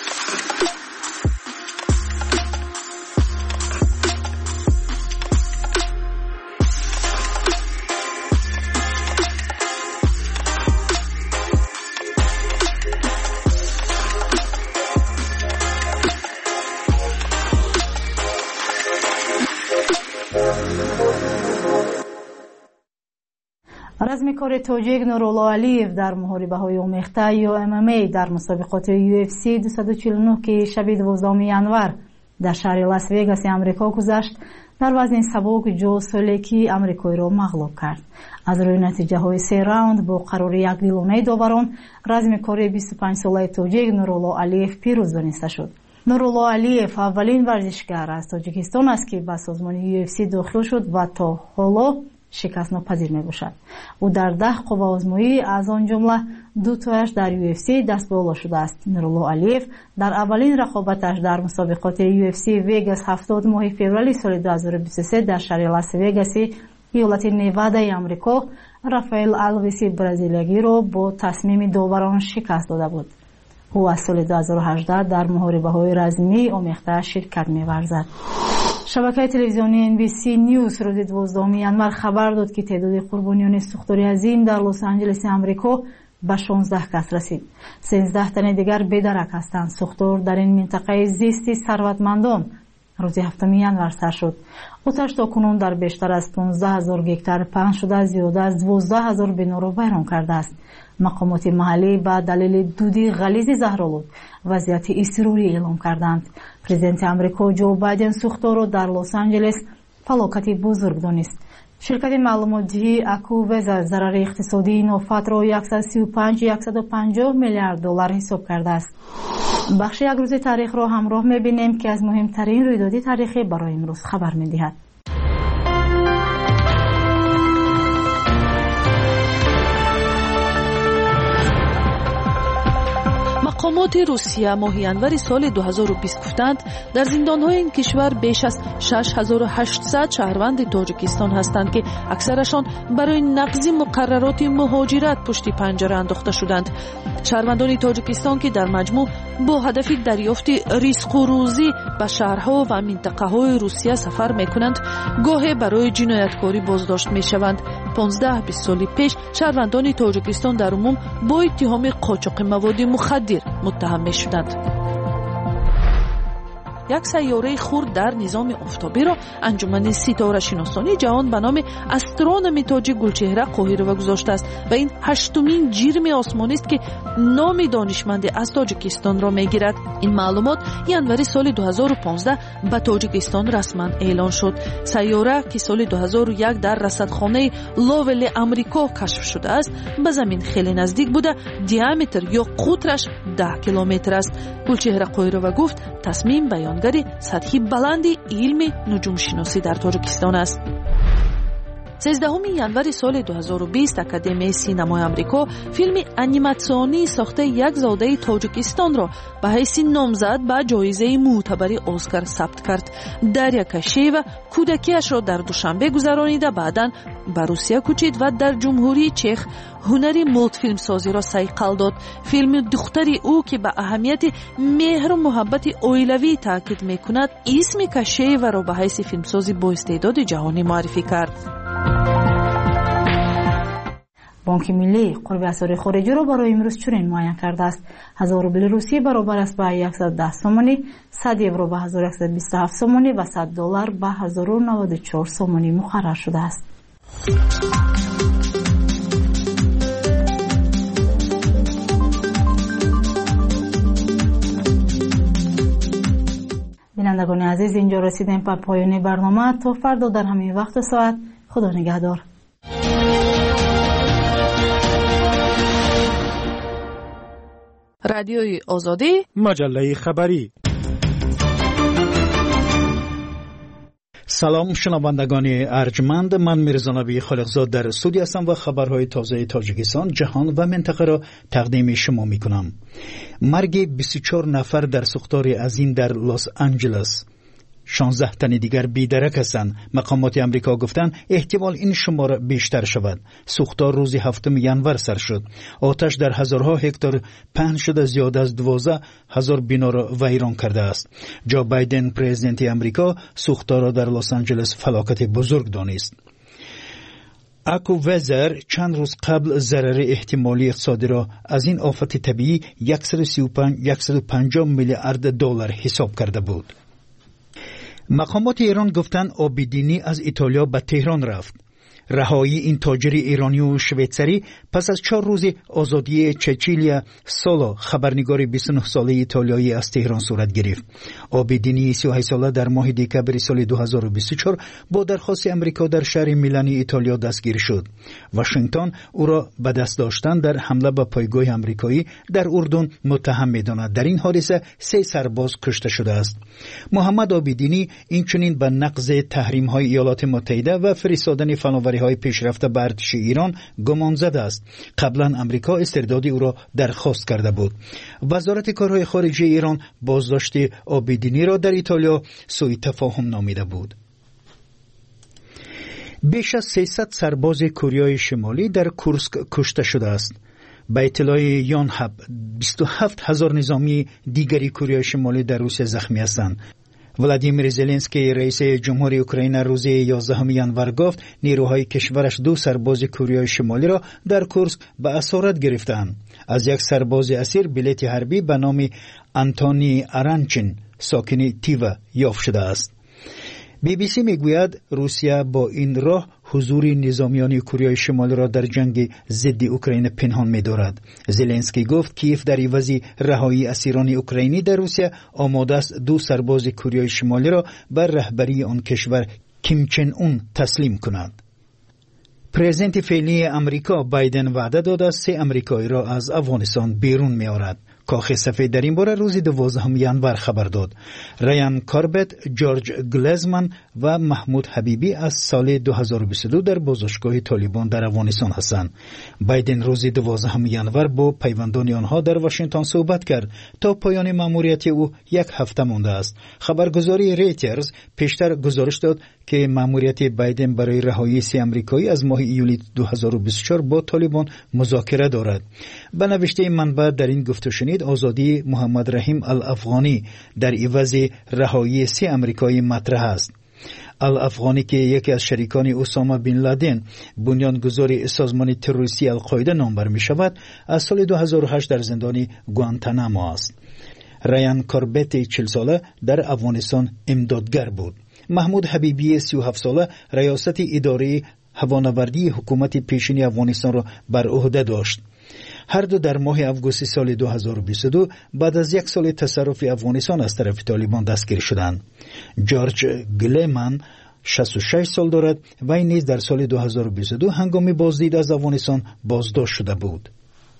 رزمکار تاجیک نورالله علیف در محاربه‌های آمیخته یا MMA در مسابقات UFC 249 که شب 12 ینور در شهر لاس وگاس آمریکا گذشت در وزن سبک جو سولکی آمریکایی را مغلوب کرد. از روی نتیجه‌های 3 راوند با قرار یک دیلانه داوران رزمکار 25 ساله تاجیک نورالله علیف پیروز دانسته شد. نورالله علیف اولین ورزشکار از تاجیکستان است که به سازمان UFC داخل شد و تا حالا شکست ناپذیر می باشد. او در 10 قوه آزمایی از آن جمله 2 تایش در UFC دست به بالا شده است. نورالله علیف در اولین رقابتش در مسابقات UFC وگاس 70 ماه فوریه سال 2023 در شهر لاس وگاس ایالت نیوادا آمریکا رافائل آلویسی برزیلیایی را با تصمیم داوران شکست داده بود. او از سال 2018 در محاربه‌های رزمی آمیخته شرکت می‌ورزد. شبکه تلویزیونی NBC نیوز روز 12 ینور خبر داد که تعداد قربانیان سوختاری عظیم در لس آنجلس آمریکا به 16 کس رسید. 13 تن دیگر بدرک هستند. سوختار در این منطقه زیستی ثروتمندان روز 7 ینور سر شد. آتش تاکنون در بیشتر از 15000 گکتار پهن شده زیاده از 12000 بنا را ویران کرده است. مقامات محلی به دلیل دودی غلیظ زهرآلود وضعیت اضطراری اعلام کردند. پرزیدنت آمریکا جو بایدن سوختار را در لس آنجلس فلاکتی بزرگ دانست. شرکت معلوماتی اکووز ضرر اقتصادی این آفت را 135-150 میلیارد دلار حساب کرده است. بخش یک روز تاریخ را همراه می‌بینیم که از مهمترین رویداد تاریخی برای امروز خبر می‌دهد. مقامات روسیه ماه ینور سال 2020 گفتند در زندان‌های این کشور بیش از 6800 شهروند تاجیکستان هستند که اکثرشان برای نقض مقررات مهاجرت پشت پنجره انداخته شدند. شهروندان تاجیکستان که در مجموع با هدف دریافت ریسک و روزی به شهرها و منطقه‌های روسیه سفر می‌کنند، گاهی برای جنایتکاری بازداشت می‌شوند. 15-20 سال پیش شهروندان تاجیکستان در عموم با اتهام قاچاق مواد مخدر متهم می‌شدند. یک سیاره خرد در نظام آفتابی را انجمن ستاره شناسانی جهان به نام استرونومی تاج گلچهره قاهره گذاشته است و این 8مین جرم آسمانی است که نام دانشمند از تاجیکستان را میگیرد. این معلومات ینور سال 2015 به تاجیکستان رسما اعلان شد. سیاره که سال 2001 در رصدخانه لاول آمریکا کشف شده است به زمین خیلی نزدیک بوده. دیامتر یا قطرش 10 کیلومتر است. گلچهره قاهره گفت تصمیم بیانگری سطحی بلندی علم نجوم شناسی در تاجیکستان است. 13 ینور سال 2020 اکادمی سینمای آمریکا فیلم انیماسیونی ساخته یک زاده تاجیکستان را به حیث نامزد به جایزه معتبر اسکار ثبت کرد. دریا کشیو کودکیش را در دوشنبه گذرانیده بعداً به روسیه کوچید و در جمهوری چخ هنری مولت فیلم سازی را صیقل داد. فیلم دختری او که به اهمیت مهر و محبت اویلوی تاکید میکند اسم کشیو را به حیث فیلمسازی با استعداد جهانی معرفی کرد. بانک ملی قرب اسعار خارجی را برای امروز چنین معین کرده است: 1000 روبل روسی برابر است به 110 سومانی، 100 یورو به 1127 سومانی و 100 دلار به 1094 سومانی مقرر شده است. بینندگان عزیز، اینجا رسیدیم به پایان برنامه. تا فردا در همین وقت ساعت خدا نگهدار. رادیوی آزادی، مجله خبری. سلام شنوندگان ارجمند، من میرزا نبی خالقزاد در استودیو هستم و خبرهای تازه تاجیکستان، جهان و منطقه را تقدیم شما میکنم. مرگ 24 نفر در سوختار عظیم در لس آنجلس. 16 تن دیگر بیدرک هستند. مقامات امریکا گفتند احتمال این شمار بیشتر شود. سوختار روز 7 ژانویه سر شد. آتش در هزارها هکتار پهن شده، زیاد از 12,000 بنا را ویران کرده است. جو بایدن پرزیدنت امریکا سوختار را در لس آنجلس فلاکت بزرگ دانست. اکووزر چند روز قبل ضرر احتمالی اقتصادی را از این آفت طبیعی 150 میلیارد دلار حساب کرده بود. مقامات ایران گفتند آبیدینی از ایتالیا به تهران رفت. رهایی این تاجر ایرانی و شویتسری پس از 4 روز آزادی چچیلیا سالا، خبرنگار 29 ساله ایتالیایی، از تهران صورت گرفت. آبیدینی 38 ساله در ماه دکبر سال 2024 با درخواست امریکا در شهر میلانی ایتالیا دستگیر شد. واشنگتن او را به دست داشتن در حمله به پایگاه امریکایی در اردن متهم می‌داند. در این حادثه 3 سرباز کشته شده است. محمد آبیدینی اینچنین به نقض تحریم‌های ایالات متحده و فرستادن فناوری‌های پیشرفته به ارتش ایران گمان زده است. قبلا امریکا استرداد او را درخواست کرده بود. وزارت کارهای خارجه ایران بازداشت آبیدینی را در ایتالیا سوء تفاهم نامیده بود. بیش از 300 سرباز کره شمالی در کورسک کشته شده است. به اطلاع یانهب 27,000 نظامی دیگری کره شمالی در روسیه زخمی هستند. ولادیمیر زلنسکی رئیس جمهوری اوکراین روز 11 ژانویه گفت نیروهای کشورش 2 سرباز کره شمالی را در کورسک به اسارت گرفتند. از یک سرباز اسیر بلیط حربی به نام آنتونی آرانچین ساکن تیوا یافت شده است. بی بی سی میگوید روسیه با این راه حضور نظامیان کره شمالی را در جنگ ضد اوکراین پنهان می‌دارد. زلنسکی گفت کیف در عوض رهایی اسیران اوکراینی در روسیه آماده است 2 سرباز کره شمالی را بر رهبری آن کشور کیم چن اون تسلیم کند. پرزیدنت فعلی امریکا بایدن وعده داده است 3 امریکایی را از افغانستان بیرون می‌آورد. کاخ سفید در این باره روز 12 ژانویه خبر داد. ریان کاربت، جورج گلزمن و محمود حبیبی از سال 2022 در بازداشتگاه طالبان در افغانستان هستند. بایدن روز 12 ژانویه با پیوندان آنها در واشنگتن صحبت کرد. تا پایان مأموریت او 1 هفته مانده است. خبرگزاری ریترز پیشتر گزارش داد که مأموریت بایدن برای رهایی 3 امریکایی از ماه ایولی 2024 با طالبان مذاکره دارد. به نوشته منبع در این گفتگو آزادی محمد رحیم الافغانی در عوض رهایی 3 امریکایی مطرح است. الافغانی که یکی از شریکان اسامه بن لادن بنیانگذار سازمان تروریستی القاعده نام بر می شود، از سال 2008 در زندان گوانتانامو است. ریان کاربت 40 ساله در افغانستان امدادگر بود. محمود حبیبی 37 ساله ریاست اداره هوانوردی حکومت پیشین افغانستان را بر عهده داشت. هر دو در ماه آگوست سال 2022 بعد از 1 سال تصرف افغانستان از طرف طالبان دستگیر شدند. جورج گلزمن 66 سال دارد و این نیز در سال 2022 هنگام بازدید از افغانستان بازداشت شده بود.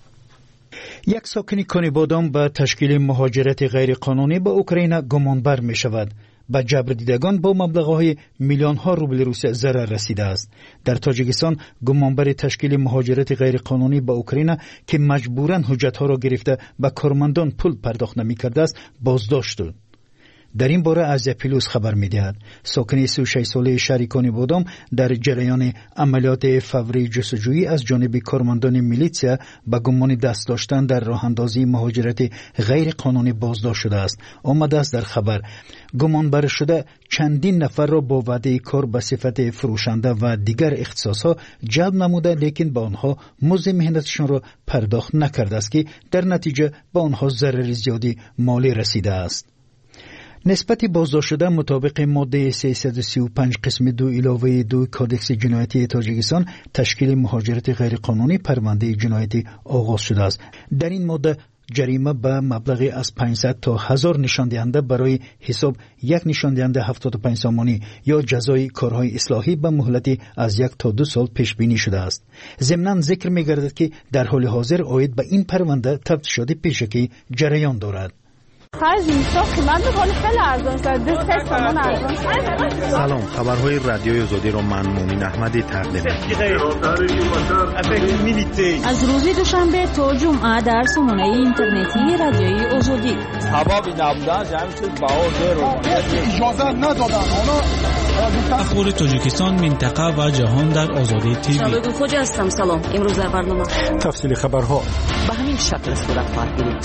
یک ساکن کنیبادام به تشکیل مهاجرت غیر قانونی به اوکراین گمانبر می شود. به جبر دیدگان با مبلغ‌های میلیون‌ها روبل روسیه ضرر رسیده است. در تاجیکستان گمانبر تشکیل مهاجرت غیر قانونی به اوکراین که مجبوراً حجت‌ها را گرفته به کارمندان پول پرداخت نمی‌کرده است بازداشت شد. در این باره از پلوس خبر می‌دهد. ساکن 36 ساله شهر کنیبادام در جریان عملیات فوری جستجویی از جانب کارمندان میلیتسیا به گمان دست داشتن در راه‌اندازی مهاجرت غیر قانونی بازداشت شده است. آمده است در خبر گمانبر شده چندین نفر را با وعده کار به صفت فروشنده و دیگر اختصاص‌ها جلب نموده، لیکن به آنها مزد مهنتشان را پرداخت نکرده است که در نتیجه به آنها ضرر زیادی مالی رسیده است. نسبت بازداشت شده مطابق ماده 335 قسم 2 علاوه 2 کادکس جنایتی تاجیکستان تشکیل مهاجرت غیر قانونی پرونده جنایتی آغاز شده است. در این ماده جریمه به مبلغی از 500 تا 1000 نشان دهنده برای حساب یک نشان دهنده 75 سامانی یا جزای کارهای اصلاحی به مهلتی از 1 تا 2 سال پیش بینی شده است. ضمناً ذکر می‌گردد که در حال حاضر عاید به این پرونده تفتیشات پیشکی جریان دارد. سلام، خبرهای رادیوی آزادی را من مومین احمدی تقدیم از روز دوشنبه تا جمعه در سامانه اینترنتی رادیوی آزادی. اخبار تاجیکستان، منطقه و جهان در آزادی تیوی. شبکه خوج هستم. سلام. امروز در برنامه تفصیل خبرها به همین شکل صورت خواهد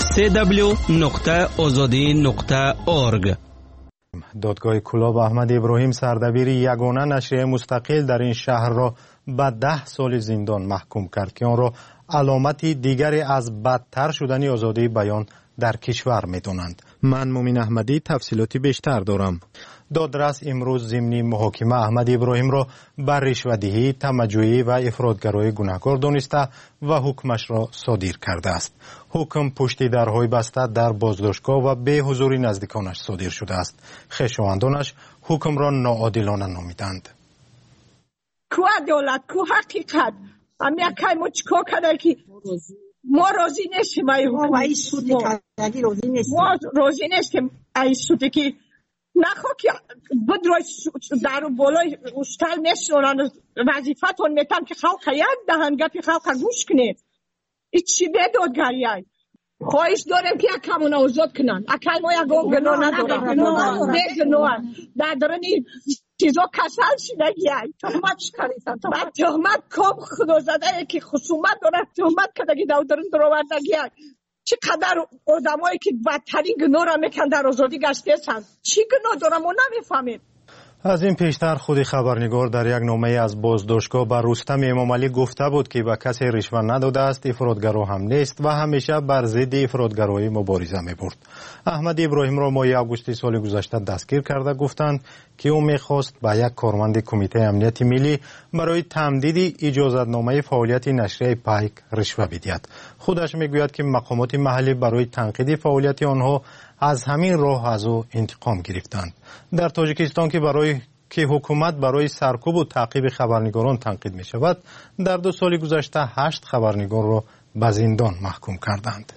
www.azadi.org. دادگاه کلاب احمد ابراهیم سردبیر یگانه نشریه مستقل در این شهر را به 10 سال زندان محکوم کرد که آن را علامتی دیگری از بدتر شدن آزادی بیان در کشور می‌دانند. من مومین احمدی تفصیلاتی بیشتر دارم. دادرس امروز ضمن محاکمه احمد ابراهیم را بر رشوه‌دهی، تمجیدی و افراطگرایی گناهکار دانسته و حکمش را صادر کرده است. حکم پشت درهای بسته در بازداشتگاه و به حضور نزدیکانش صادر شده است. خویشاوندانش حکم را ناعادلانه نامیدند. کو عدالت، کو حقیقت، امی اکای مچکو کده که ما راضی نیستیم ای حکومت، ما راضی نیستیم ای سوده که نخوا که بدروی در بالای اشتال میشونن وظیفتون میتن که خلق یک دهن گپی خلق گوش کنید. این چی به دادگری های خواهش داریم که یکمون آزاد کنن. اکل ما یک گناه ندارم، در درنی چیزا کسل شدگی های تهمت شکریتن. بعد تهمت کام خدا زده که خصومت داره تهمت کدگی درن دروردگی های. چقدر آدمایی که بدترین گناه را میکن در آزادی گشته هستند. چی گناه دارم ما نمیفهمیم. از این پیشتر خود خبرنگار در یک نامه از بازداشتگاه بر رستم امامعلی گفته بود که به کسی رشوه نداده است، افراطگرا هم نیست و همیشه بر ضد افراطگرایی مبارزه می‌برد. احمد ابراهیم را ماه آگوست سال گذشته دستگیر کرده گفتند که او می‌خواست به یک کارمند کمیته امنیت ملی برای تمدید اجازتنامه فعالیت نشریه پایک رشوه بدهد. خودش میگوید که مقامات محلی برای تنقیح فعالیت آنها از همین راه از او انتقام گرفتند. در تاجیکستان که حکومت برای سرکوب و تعقیب خبرنگاران تنقید می شود، در 2 سال گذشته 8 خبرنگار را به زندان محکوم کردند.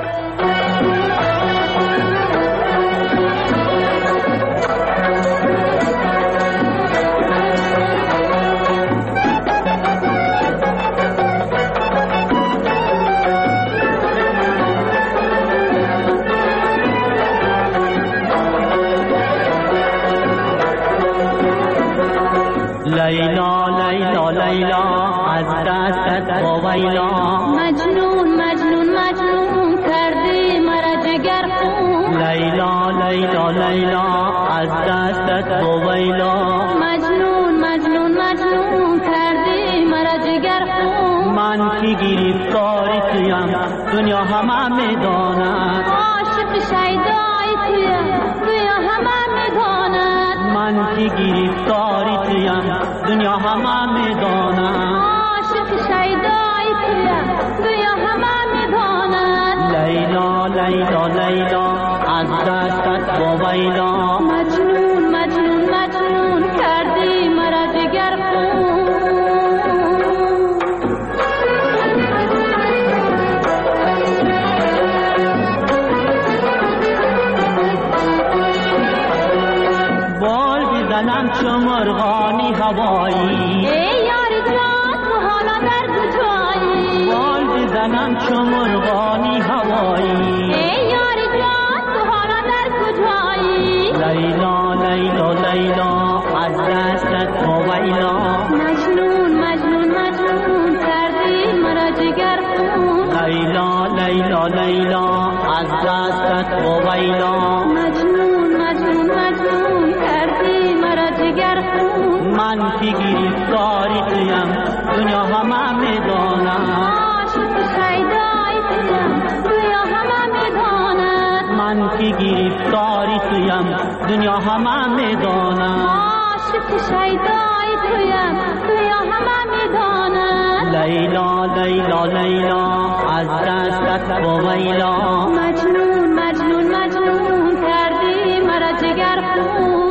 لیلا لیلا لیلا از دستت ویلا مجنون مجنون مجنون کردی مرا جگر خون لیلا لیلا لیلا از دستت ویلا مجنون مجنون مجنون کردی مرا جگر خون من که گرفتار تویم دنیا همه میداند عاشق شیدای تویم دنیا همه میداند من که گرفتار تویم دنیا همه میداند عاشق شیدای تویم دنیا همه میداند لیلا لیلا لیلا از دستت ویلا مجنون مجنون مجنون کردی مرا جگر خون بال بزنم چو مرغانی هوایی ای یار جان تو حالا در کجایی بال بزنم چو مرغانی هوایی ای یار جان تو حالا در کجایی لیلا لیلا لیلا از دستت ویلا مجنون مجنون مجنون کردی مرا جگر خون لیلا لیلا لیلا از دستت ویلا مجنون مجنون مجنون کردی مرا جگر خون من که گرفتاری تویم دنیا همه میداند عاشق شیدای تویم دنیا همه میداند من که گرفتاری تویم دنیا همه میداند عاشق شیدای تویم دنیا همه میداند لیلا لیلا لیلا از دستت ویلا مجنون مجنون مجنون کردی مرا جگر خون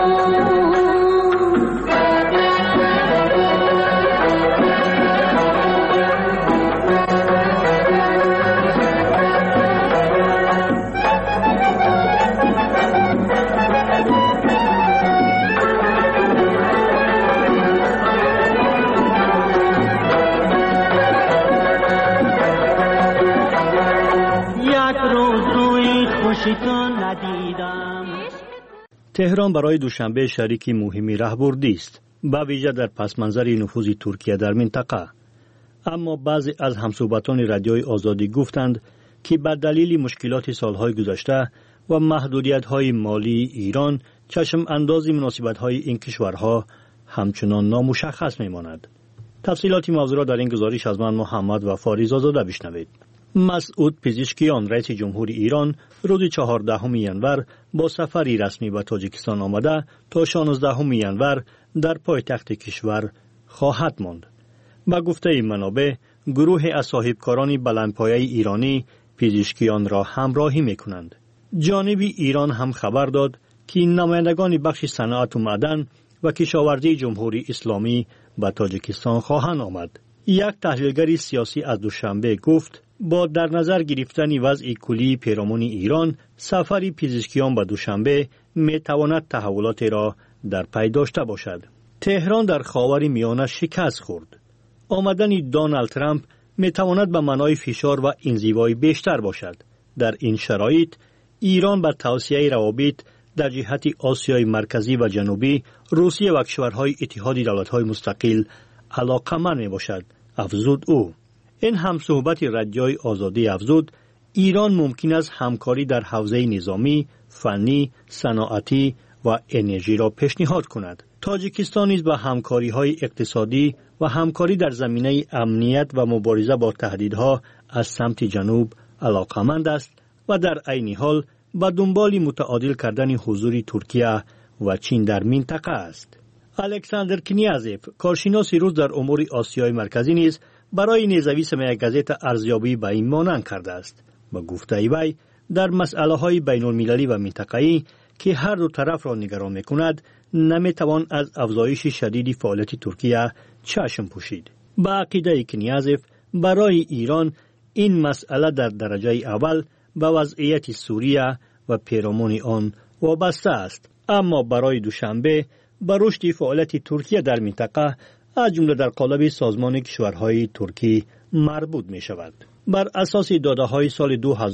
تهران برای دوشنبه شریکی مهمی راهبردی است، به ویژه در پسمانظر نفوذ ترکیه در منطقه. اما بعضی از همصحبتان رادیوی آزادی گفتند که به دلیل مشکلات سالهای گذشته و محدودیت‌های مالی ایران چشم انداز مناسبت‌های این کشورها همچنان نامشخص می‌ماند. تفصیلات موضوع را در این گزارش از من محمد و فاریز آزاده بشنوید. مسعود پزشکیان رئیس جمهور ایران روز 14 ینور با سفری رسمی به تاجیکستان آمده تا 16 ینور در پایتخت کشور خواهد ماند. با گفته منابع، گروه از صاحبکاران بلندپایه ایرانی پزشکیان را همراهی می‌کنند. جانب ایران هم خبر داد که نمایندگان بخش صنعت و معدن و کشاورزی جمهوری اسلامی به تاجیکستان خواهند آمد. یک تحلیلگر سیاسی از دوشنبه گفت با در نظر گرفتن وضع کلی پیرامون ایران، سفری پزشکیان به دوشنبه میتواند تحولات را در پی داشته باشد. تهران در خاور میانه شکست خورد. آمدن دونالد ترامپ میتواند به معنای فشار و انزوای بیشتر باشد. در این شرایط ایران به توسعه روابط در جهت آسیای مرکزی و جنوبی، روسیه و کشورهای اتحاد دولت‌های مستقل علاقه‌مند میباشد، افزود او. این همصحبت رادیوی آزادی افزود ایران ممکن است همکاری در حوزه نظامی، فنی، صنعتی و انرژی را پیشنهاد کند. تاجیکستان نیز به همکاری‌های اقتصادی و همکاری در زمینه امنیت و مبارزه با تهدیدها از سمت جنوب علاقه‌مند است و در عین حال به دنبال متعادل کردن حضور ترکیه و چین در منطقه است. الکساندر کنیازف، کارشناس روس در امور آسیای مرکزی نیز برای نزویس یک گزیت ارزیابی به این مانند کرده است. با گفته وی در مسئله‌های بین‌المللی و منطقه‌ای که هر دو طرف را نگران می‌کند، نمی‌توان از افزایش شدید فعالیت ترکیه چشم پوشید. با عقیده کنیازف برای ایران این مسئله در درجه اول به وضعیت سوریه و پیرامون آن وابسته است، اما برای دوشنبه به رشد فعالیت ترکیه در منطقه از جمله در قالب سازمان کشورهای ترکی مربوط می شود. بر اساس داده‌های سال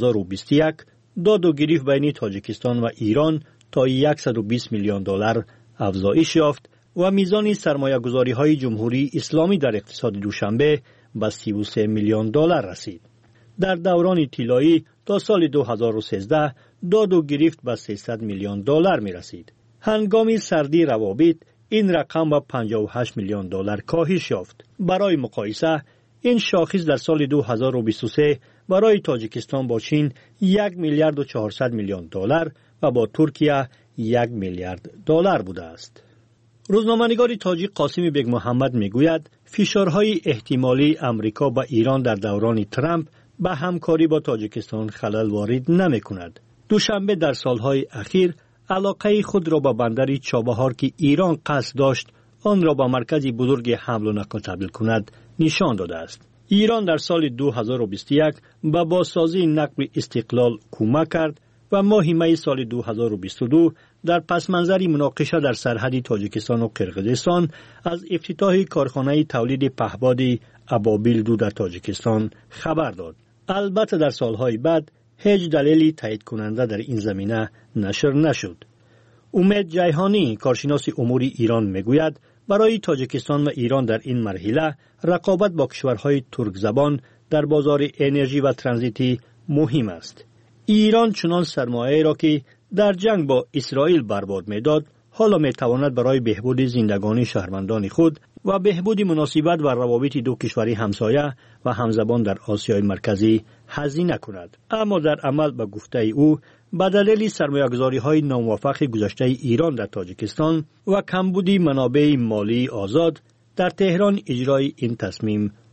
2021 داد و گریخت بین تاجیکستان و ایران تا 120 میلیون دلار افزایش یافت و میزان سرمایه‌گذاری‌های جمهوری اسلامی در اقتصاد دوشنبه به 33 میلیون دلار رسید. در دوران طلایی تا سال 2013 داد و گریخت به 300 میلیون دلار می رسید. هنگام سردی روابط این رقم به 58 میلیون دلار کاهش یافت. برای مقایسه این شاخص در سال 2023 برای تاجیکستان با چین 1 میلیارد و 400 میلیون دلار و با ترکیه 1 میلیارد دلار بوده است. روزنامه‌نگار تاجیک قاسم بیگ محمد میگوید فشارهای احتمالی امریکا با ایران در دوران ترامپ به همکاری با تاجیکستان خلل وارد نمی‌کند. دوشنبه در سالهای اخیر علاقه خود را به بندر چابهار که ایران قصد داشت آن را به مرکز بزرگ حمل و نقل تبدیل کند نشان داده است. ایران در سال 2021 به بازسازی نقل استقلال کمک کرد و ماه می سال 2022 در پس منظر مناقشه در سرحد تاجیکستان و قرقیزستان از افتتاح کارخانه تولید پهپاد ابابیل 2 در تاجیکستان خبر داد. البته در سالهای بعد هیچ دلیلی تایید کننده در این زمینه نشر نشد. امید جیهانی، کارشناس امور ایران میگوید برای تاجیکستان و ایران در این مرحله رقابت با کشورهای ترک زبان در بازار انرژی و ترانزیتی مهم است. ایران چنان سرمایه را که در جنگ با اسرائیل برباد می‌داد، حالا می‌تواند برای بهبود زندگانی شهروندان خود و بهبود مناسبت و روابط دو کشور همسایه و همزبان در آسیای مرکزی هزینه کند. اما در عمل به گفته او به دلیل سرمایه‌گذاری‌های ناموفق گذشته ایران در تاجیکستان و کمبود منابع مالی آزاد در تهران اجرای این تصمیم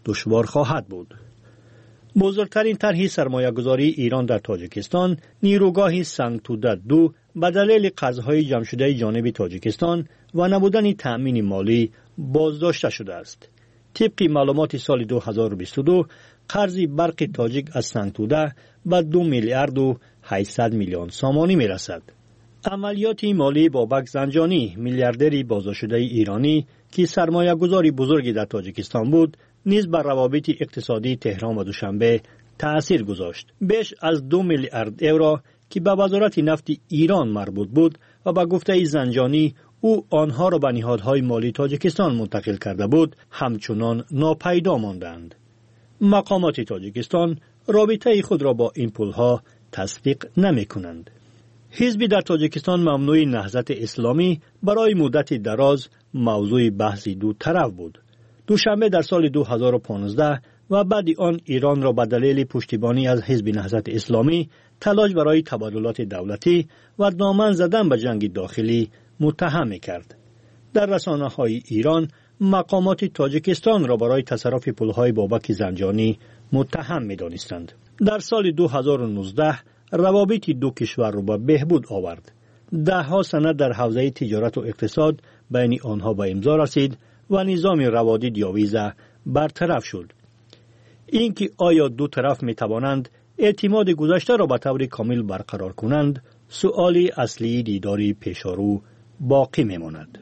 دشوار خواهد بود. بزرگترین طرح سرمایه‌گذاری ایران در تاجیکستان نیروگاه سنگتوده 2 به دلیل قرض‌های جمع شده جانب تاجیکستان و نبودن تأمین مالی بازداشته شده است. طبق معلومات سال 2022 قرض برق تاجیک از سنگتوده به 2 میلیارد و 800 میلیون سامانی میرسد. عملیات مالی بابک زنجانی، میلیاردری بازداشتشده ایرانی که سرمایه گذاری بزرگی در تاجیکستان بود، نیز بر روابط اقتصادی تهران و دوشنبه تأثیر گذاشت. بیش از 2 میلیارد یورو که به وزارت نفت ایران مربوط بود و به گفته زنجانی او آنها را به نهادهای مالی تاجیکستان منتقل کرده بود، همچنان ناپیدا ماندند. مقامات تاجیکستان رابطه خود را با این پولها تصدیق نمی کنند. حزبی در تاجیکستان ممنوع نهضت اسلامی برای مدت دراز موضوع بحث دو طرف بود. دوشنبه در سال 2015 و بعد آن ایران را به دلیل پشتیبانی از حزب نهضت اسلامی، تلاش برای تبادلات دولتی و دامن زدن به جنگ داخلی متهم کرد. در رسانه‌های ایران مقامات تاجیکستان را برای تصرف پولهای بابک زنجانی متهم می‌دانستند. در سال 2019 روابط دو کشور را به بهبود آورد. ده‌ها سند در حوزه تجارت و اقتصاد بین آنها به امضا رسید و نظام روادید یا ویزا برطرف شد. اینکه آیا دو طرف می توانند اعتماد گذشته را به طور کامل برقرار کنند، سؤال اصلی دیداری پیشارو باقی میماند.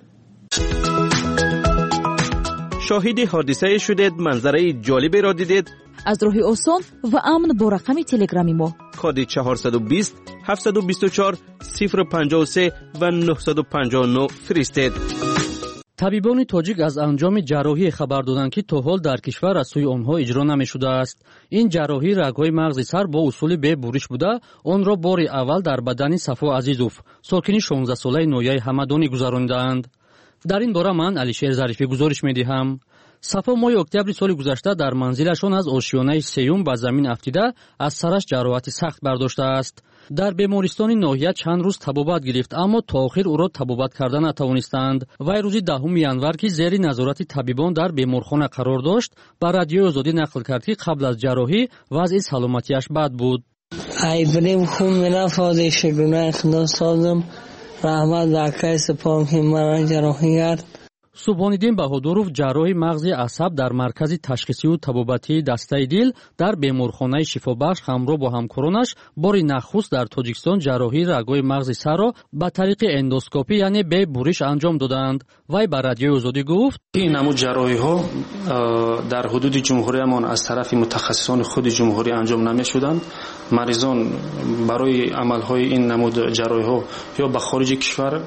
شاهد حادثه شدید، منظره جالبی را دیدید؟ از راه آسان و امن با رقم تلگرامی ما کد 420 724 053 و 959 فرستید. طبیبان تاجیک از انجام جراحی خبر دادند که تا حال در کشور از سوی آنها اجرا نمی‌شده است. این جراحی رگ‌های مغز سر با اصول به برش بوده، آن را بار اول در بدن صفا عزیزوف، ساکن 16 ساله نویای همدانی گذراندند. در این باره من علیشیر ظریفی گزارش می‌دهم. صفا ماه اکتبر سال گذشته در منزلشان از آشیانه سیوم به زمین افتیده از سرش جراحت سخت برداشته است. در بیمارستان ناحیه چند روز طبابت گرفت، اما تا آخر او را طبابت کردن نتوانستند. وی روز 10 ینور که زیر نظارت طبیبان در بیمارخانه قرار داشت، به رادیوی آزادی نقل کرد که قبل از جراحی وضع سلامتیش بد بود. ایبریم خون میرفت، شگونه اخلاص سازم، رحمت دکه سپام که مرا جراحی کرد. سبحانالدین بهادروف، جراح مغز عصب در مرکز تشخیصی و طبابتی دسته دل در بیمارخانه شفابخش همراه با همکارانش باری نخست در تاجیکستان جراحی رگ‌های مغز سر را به طریق اندوسکوپی یعنی به برش انجام دادند. وی به رادیوی آزادی گفت: این نمود جراحی ها در حدود جمهوریمان از طرف متخصصان خود جمهوری انجام نمی‌شدند. مریضان برای عمل‌های این نمود جراحی ها یا به خارج کشور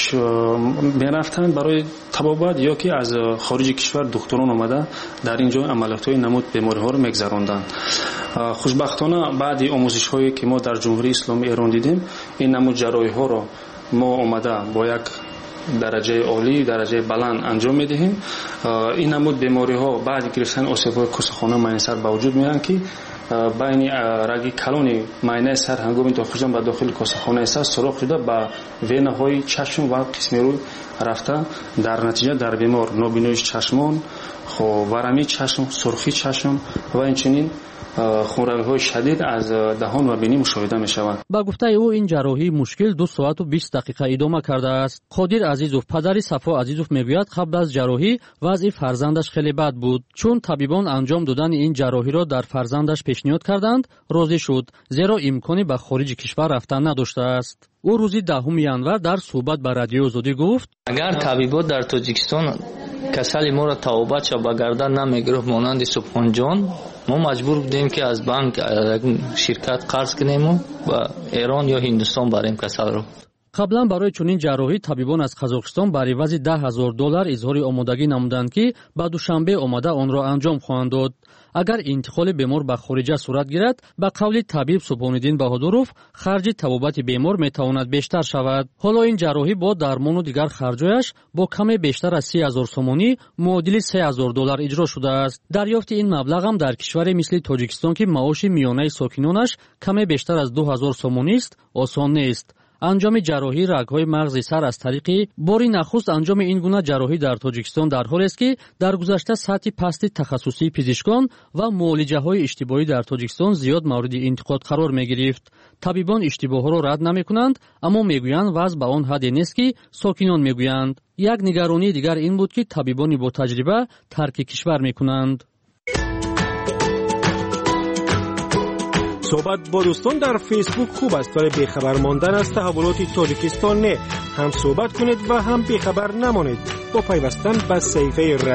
می‌رفتند برای طبابت، یا که از خارج کشور دکتران آمده در اینجا عملیات‌های نمود بیماری‌ها رو می‌گذراندند. خوشبختانه بعد آموزش‌هایی که ما در جمهوری اسلامی ایران دیدیم، این نمود جراحی‌ها رو ما آمده با یک درجه عالی، درجه بلند انجام می‌دهیم. این نمود بیماری‌ها بعد گرفتن آسیب‌های کوسه‌خانه معنی‌سر به وجود میان که بین رگ کلون معاینه سر هنگام داخل شدن به داخل کوسه‌خانه سر سوراخ شده به وینه‌های چشم و قسم روی رفته، در نتیجه در بیمار نابینایی چشمان، ورمی چشم، سرخی چشم و اینچنین خونریزی‌های شدید از دهان و بینی مشاهده می‌شود. با گفته او این جراحی مشکل 2 ساعت و 20 دقیقه ادامه کرده است. قادر عزیزوف، پدر صفا عزیزوف میگوید قبل از جراحی وضع فرزندش خیلی بد بود. چون طبیبان انجام دادن این جراحی را در فرزندش پیشنهاد کردند، راضی شد، زیرا امکانی به خارج کشور رفتن نداشته است. او روز 10 ینور در صحبت با رادیوی آزادی گفت: اگر طبیبات در تاجیکستان کسل ما را توبت شو به گردن نمیگرفت مانند سبحان جان، ما مجبور بودیم که از بانک شرکت قرض کنیم و ایران یا هندوستان بریم کسل رو. قبلا برای چنین جراحی طبیبان از قزاقستان بر عوض $10,000 اظهار آمادگی نمودند که بعد دوشنبه آمده آن را انجام خواهند داد. اگر انتقال بیمار به خارج صورت گیرد، به قول طبیب سبحانالدین بهادروف، خرج طبابت بیمار میتواند بیشتر شود. حالا این جراحی با درمان و دیگر خرجایش با کم بیشتر از 30,000 سومانی معادل $3,000 اجرا شده است. دریافت این مبلغ هم در کشوری مثل تاجیکستان که معاش میانه ساکنانش کم بیشتر از 2,000 سومانی است، آسان نیست. انجام جراحی رگ‌های مغز سر از طریق باری نخست انجام این گونه جراحی در تاجیکستان در حالی است که در گذشته سطح پست تخصصی پزشکان و معالجه‌های اشتباهی در تاجیکستان زیاد مورد انتقاد قرار می‌گرفت. طبیبان اشتباه‌ها را رد نمی‌کنند، اما می‌گویند وضع به آن حدی نیست که ساکنان می‌گویند. یک نگرانی دیگر این بود که طبیبان با تجربه ترک کشور می‌کنند. صحبت با دوستان در فیسبوک خوب است ولی بیخبر ماندن از تحولات تاجیکستان نه. هم صحبت کنید و هم بیخبر نمانید. با پیوستن به صفحه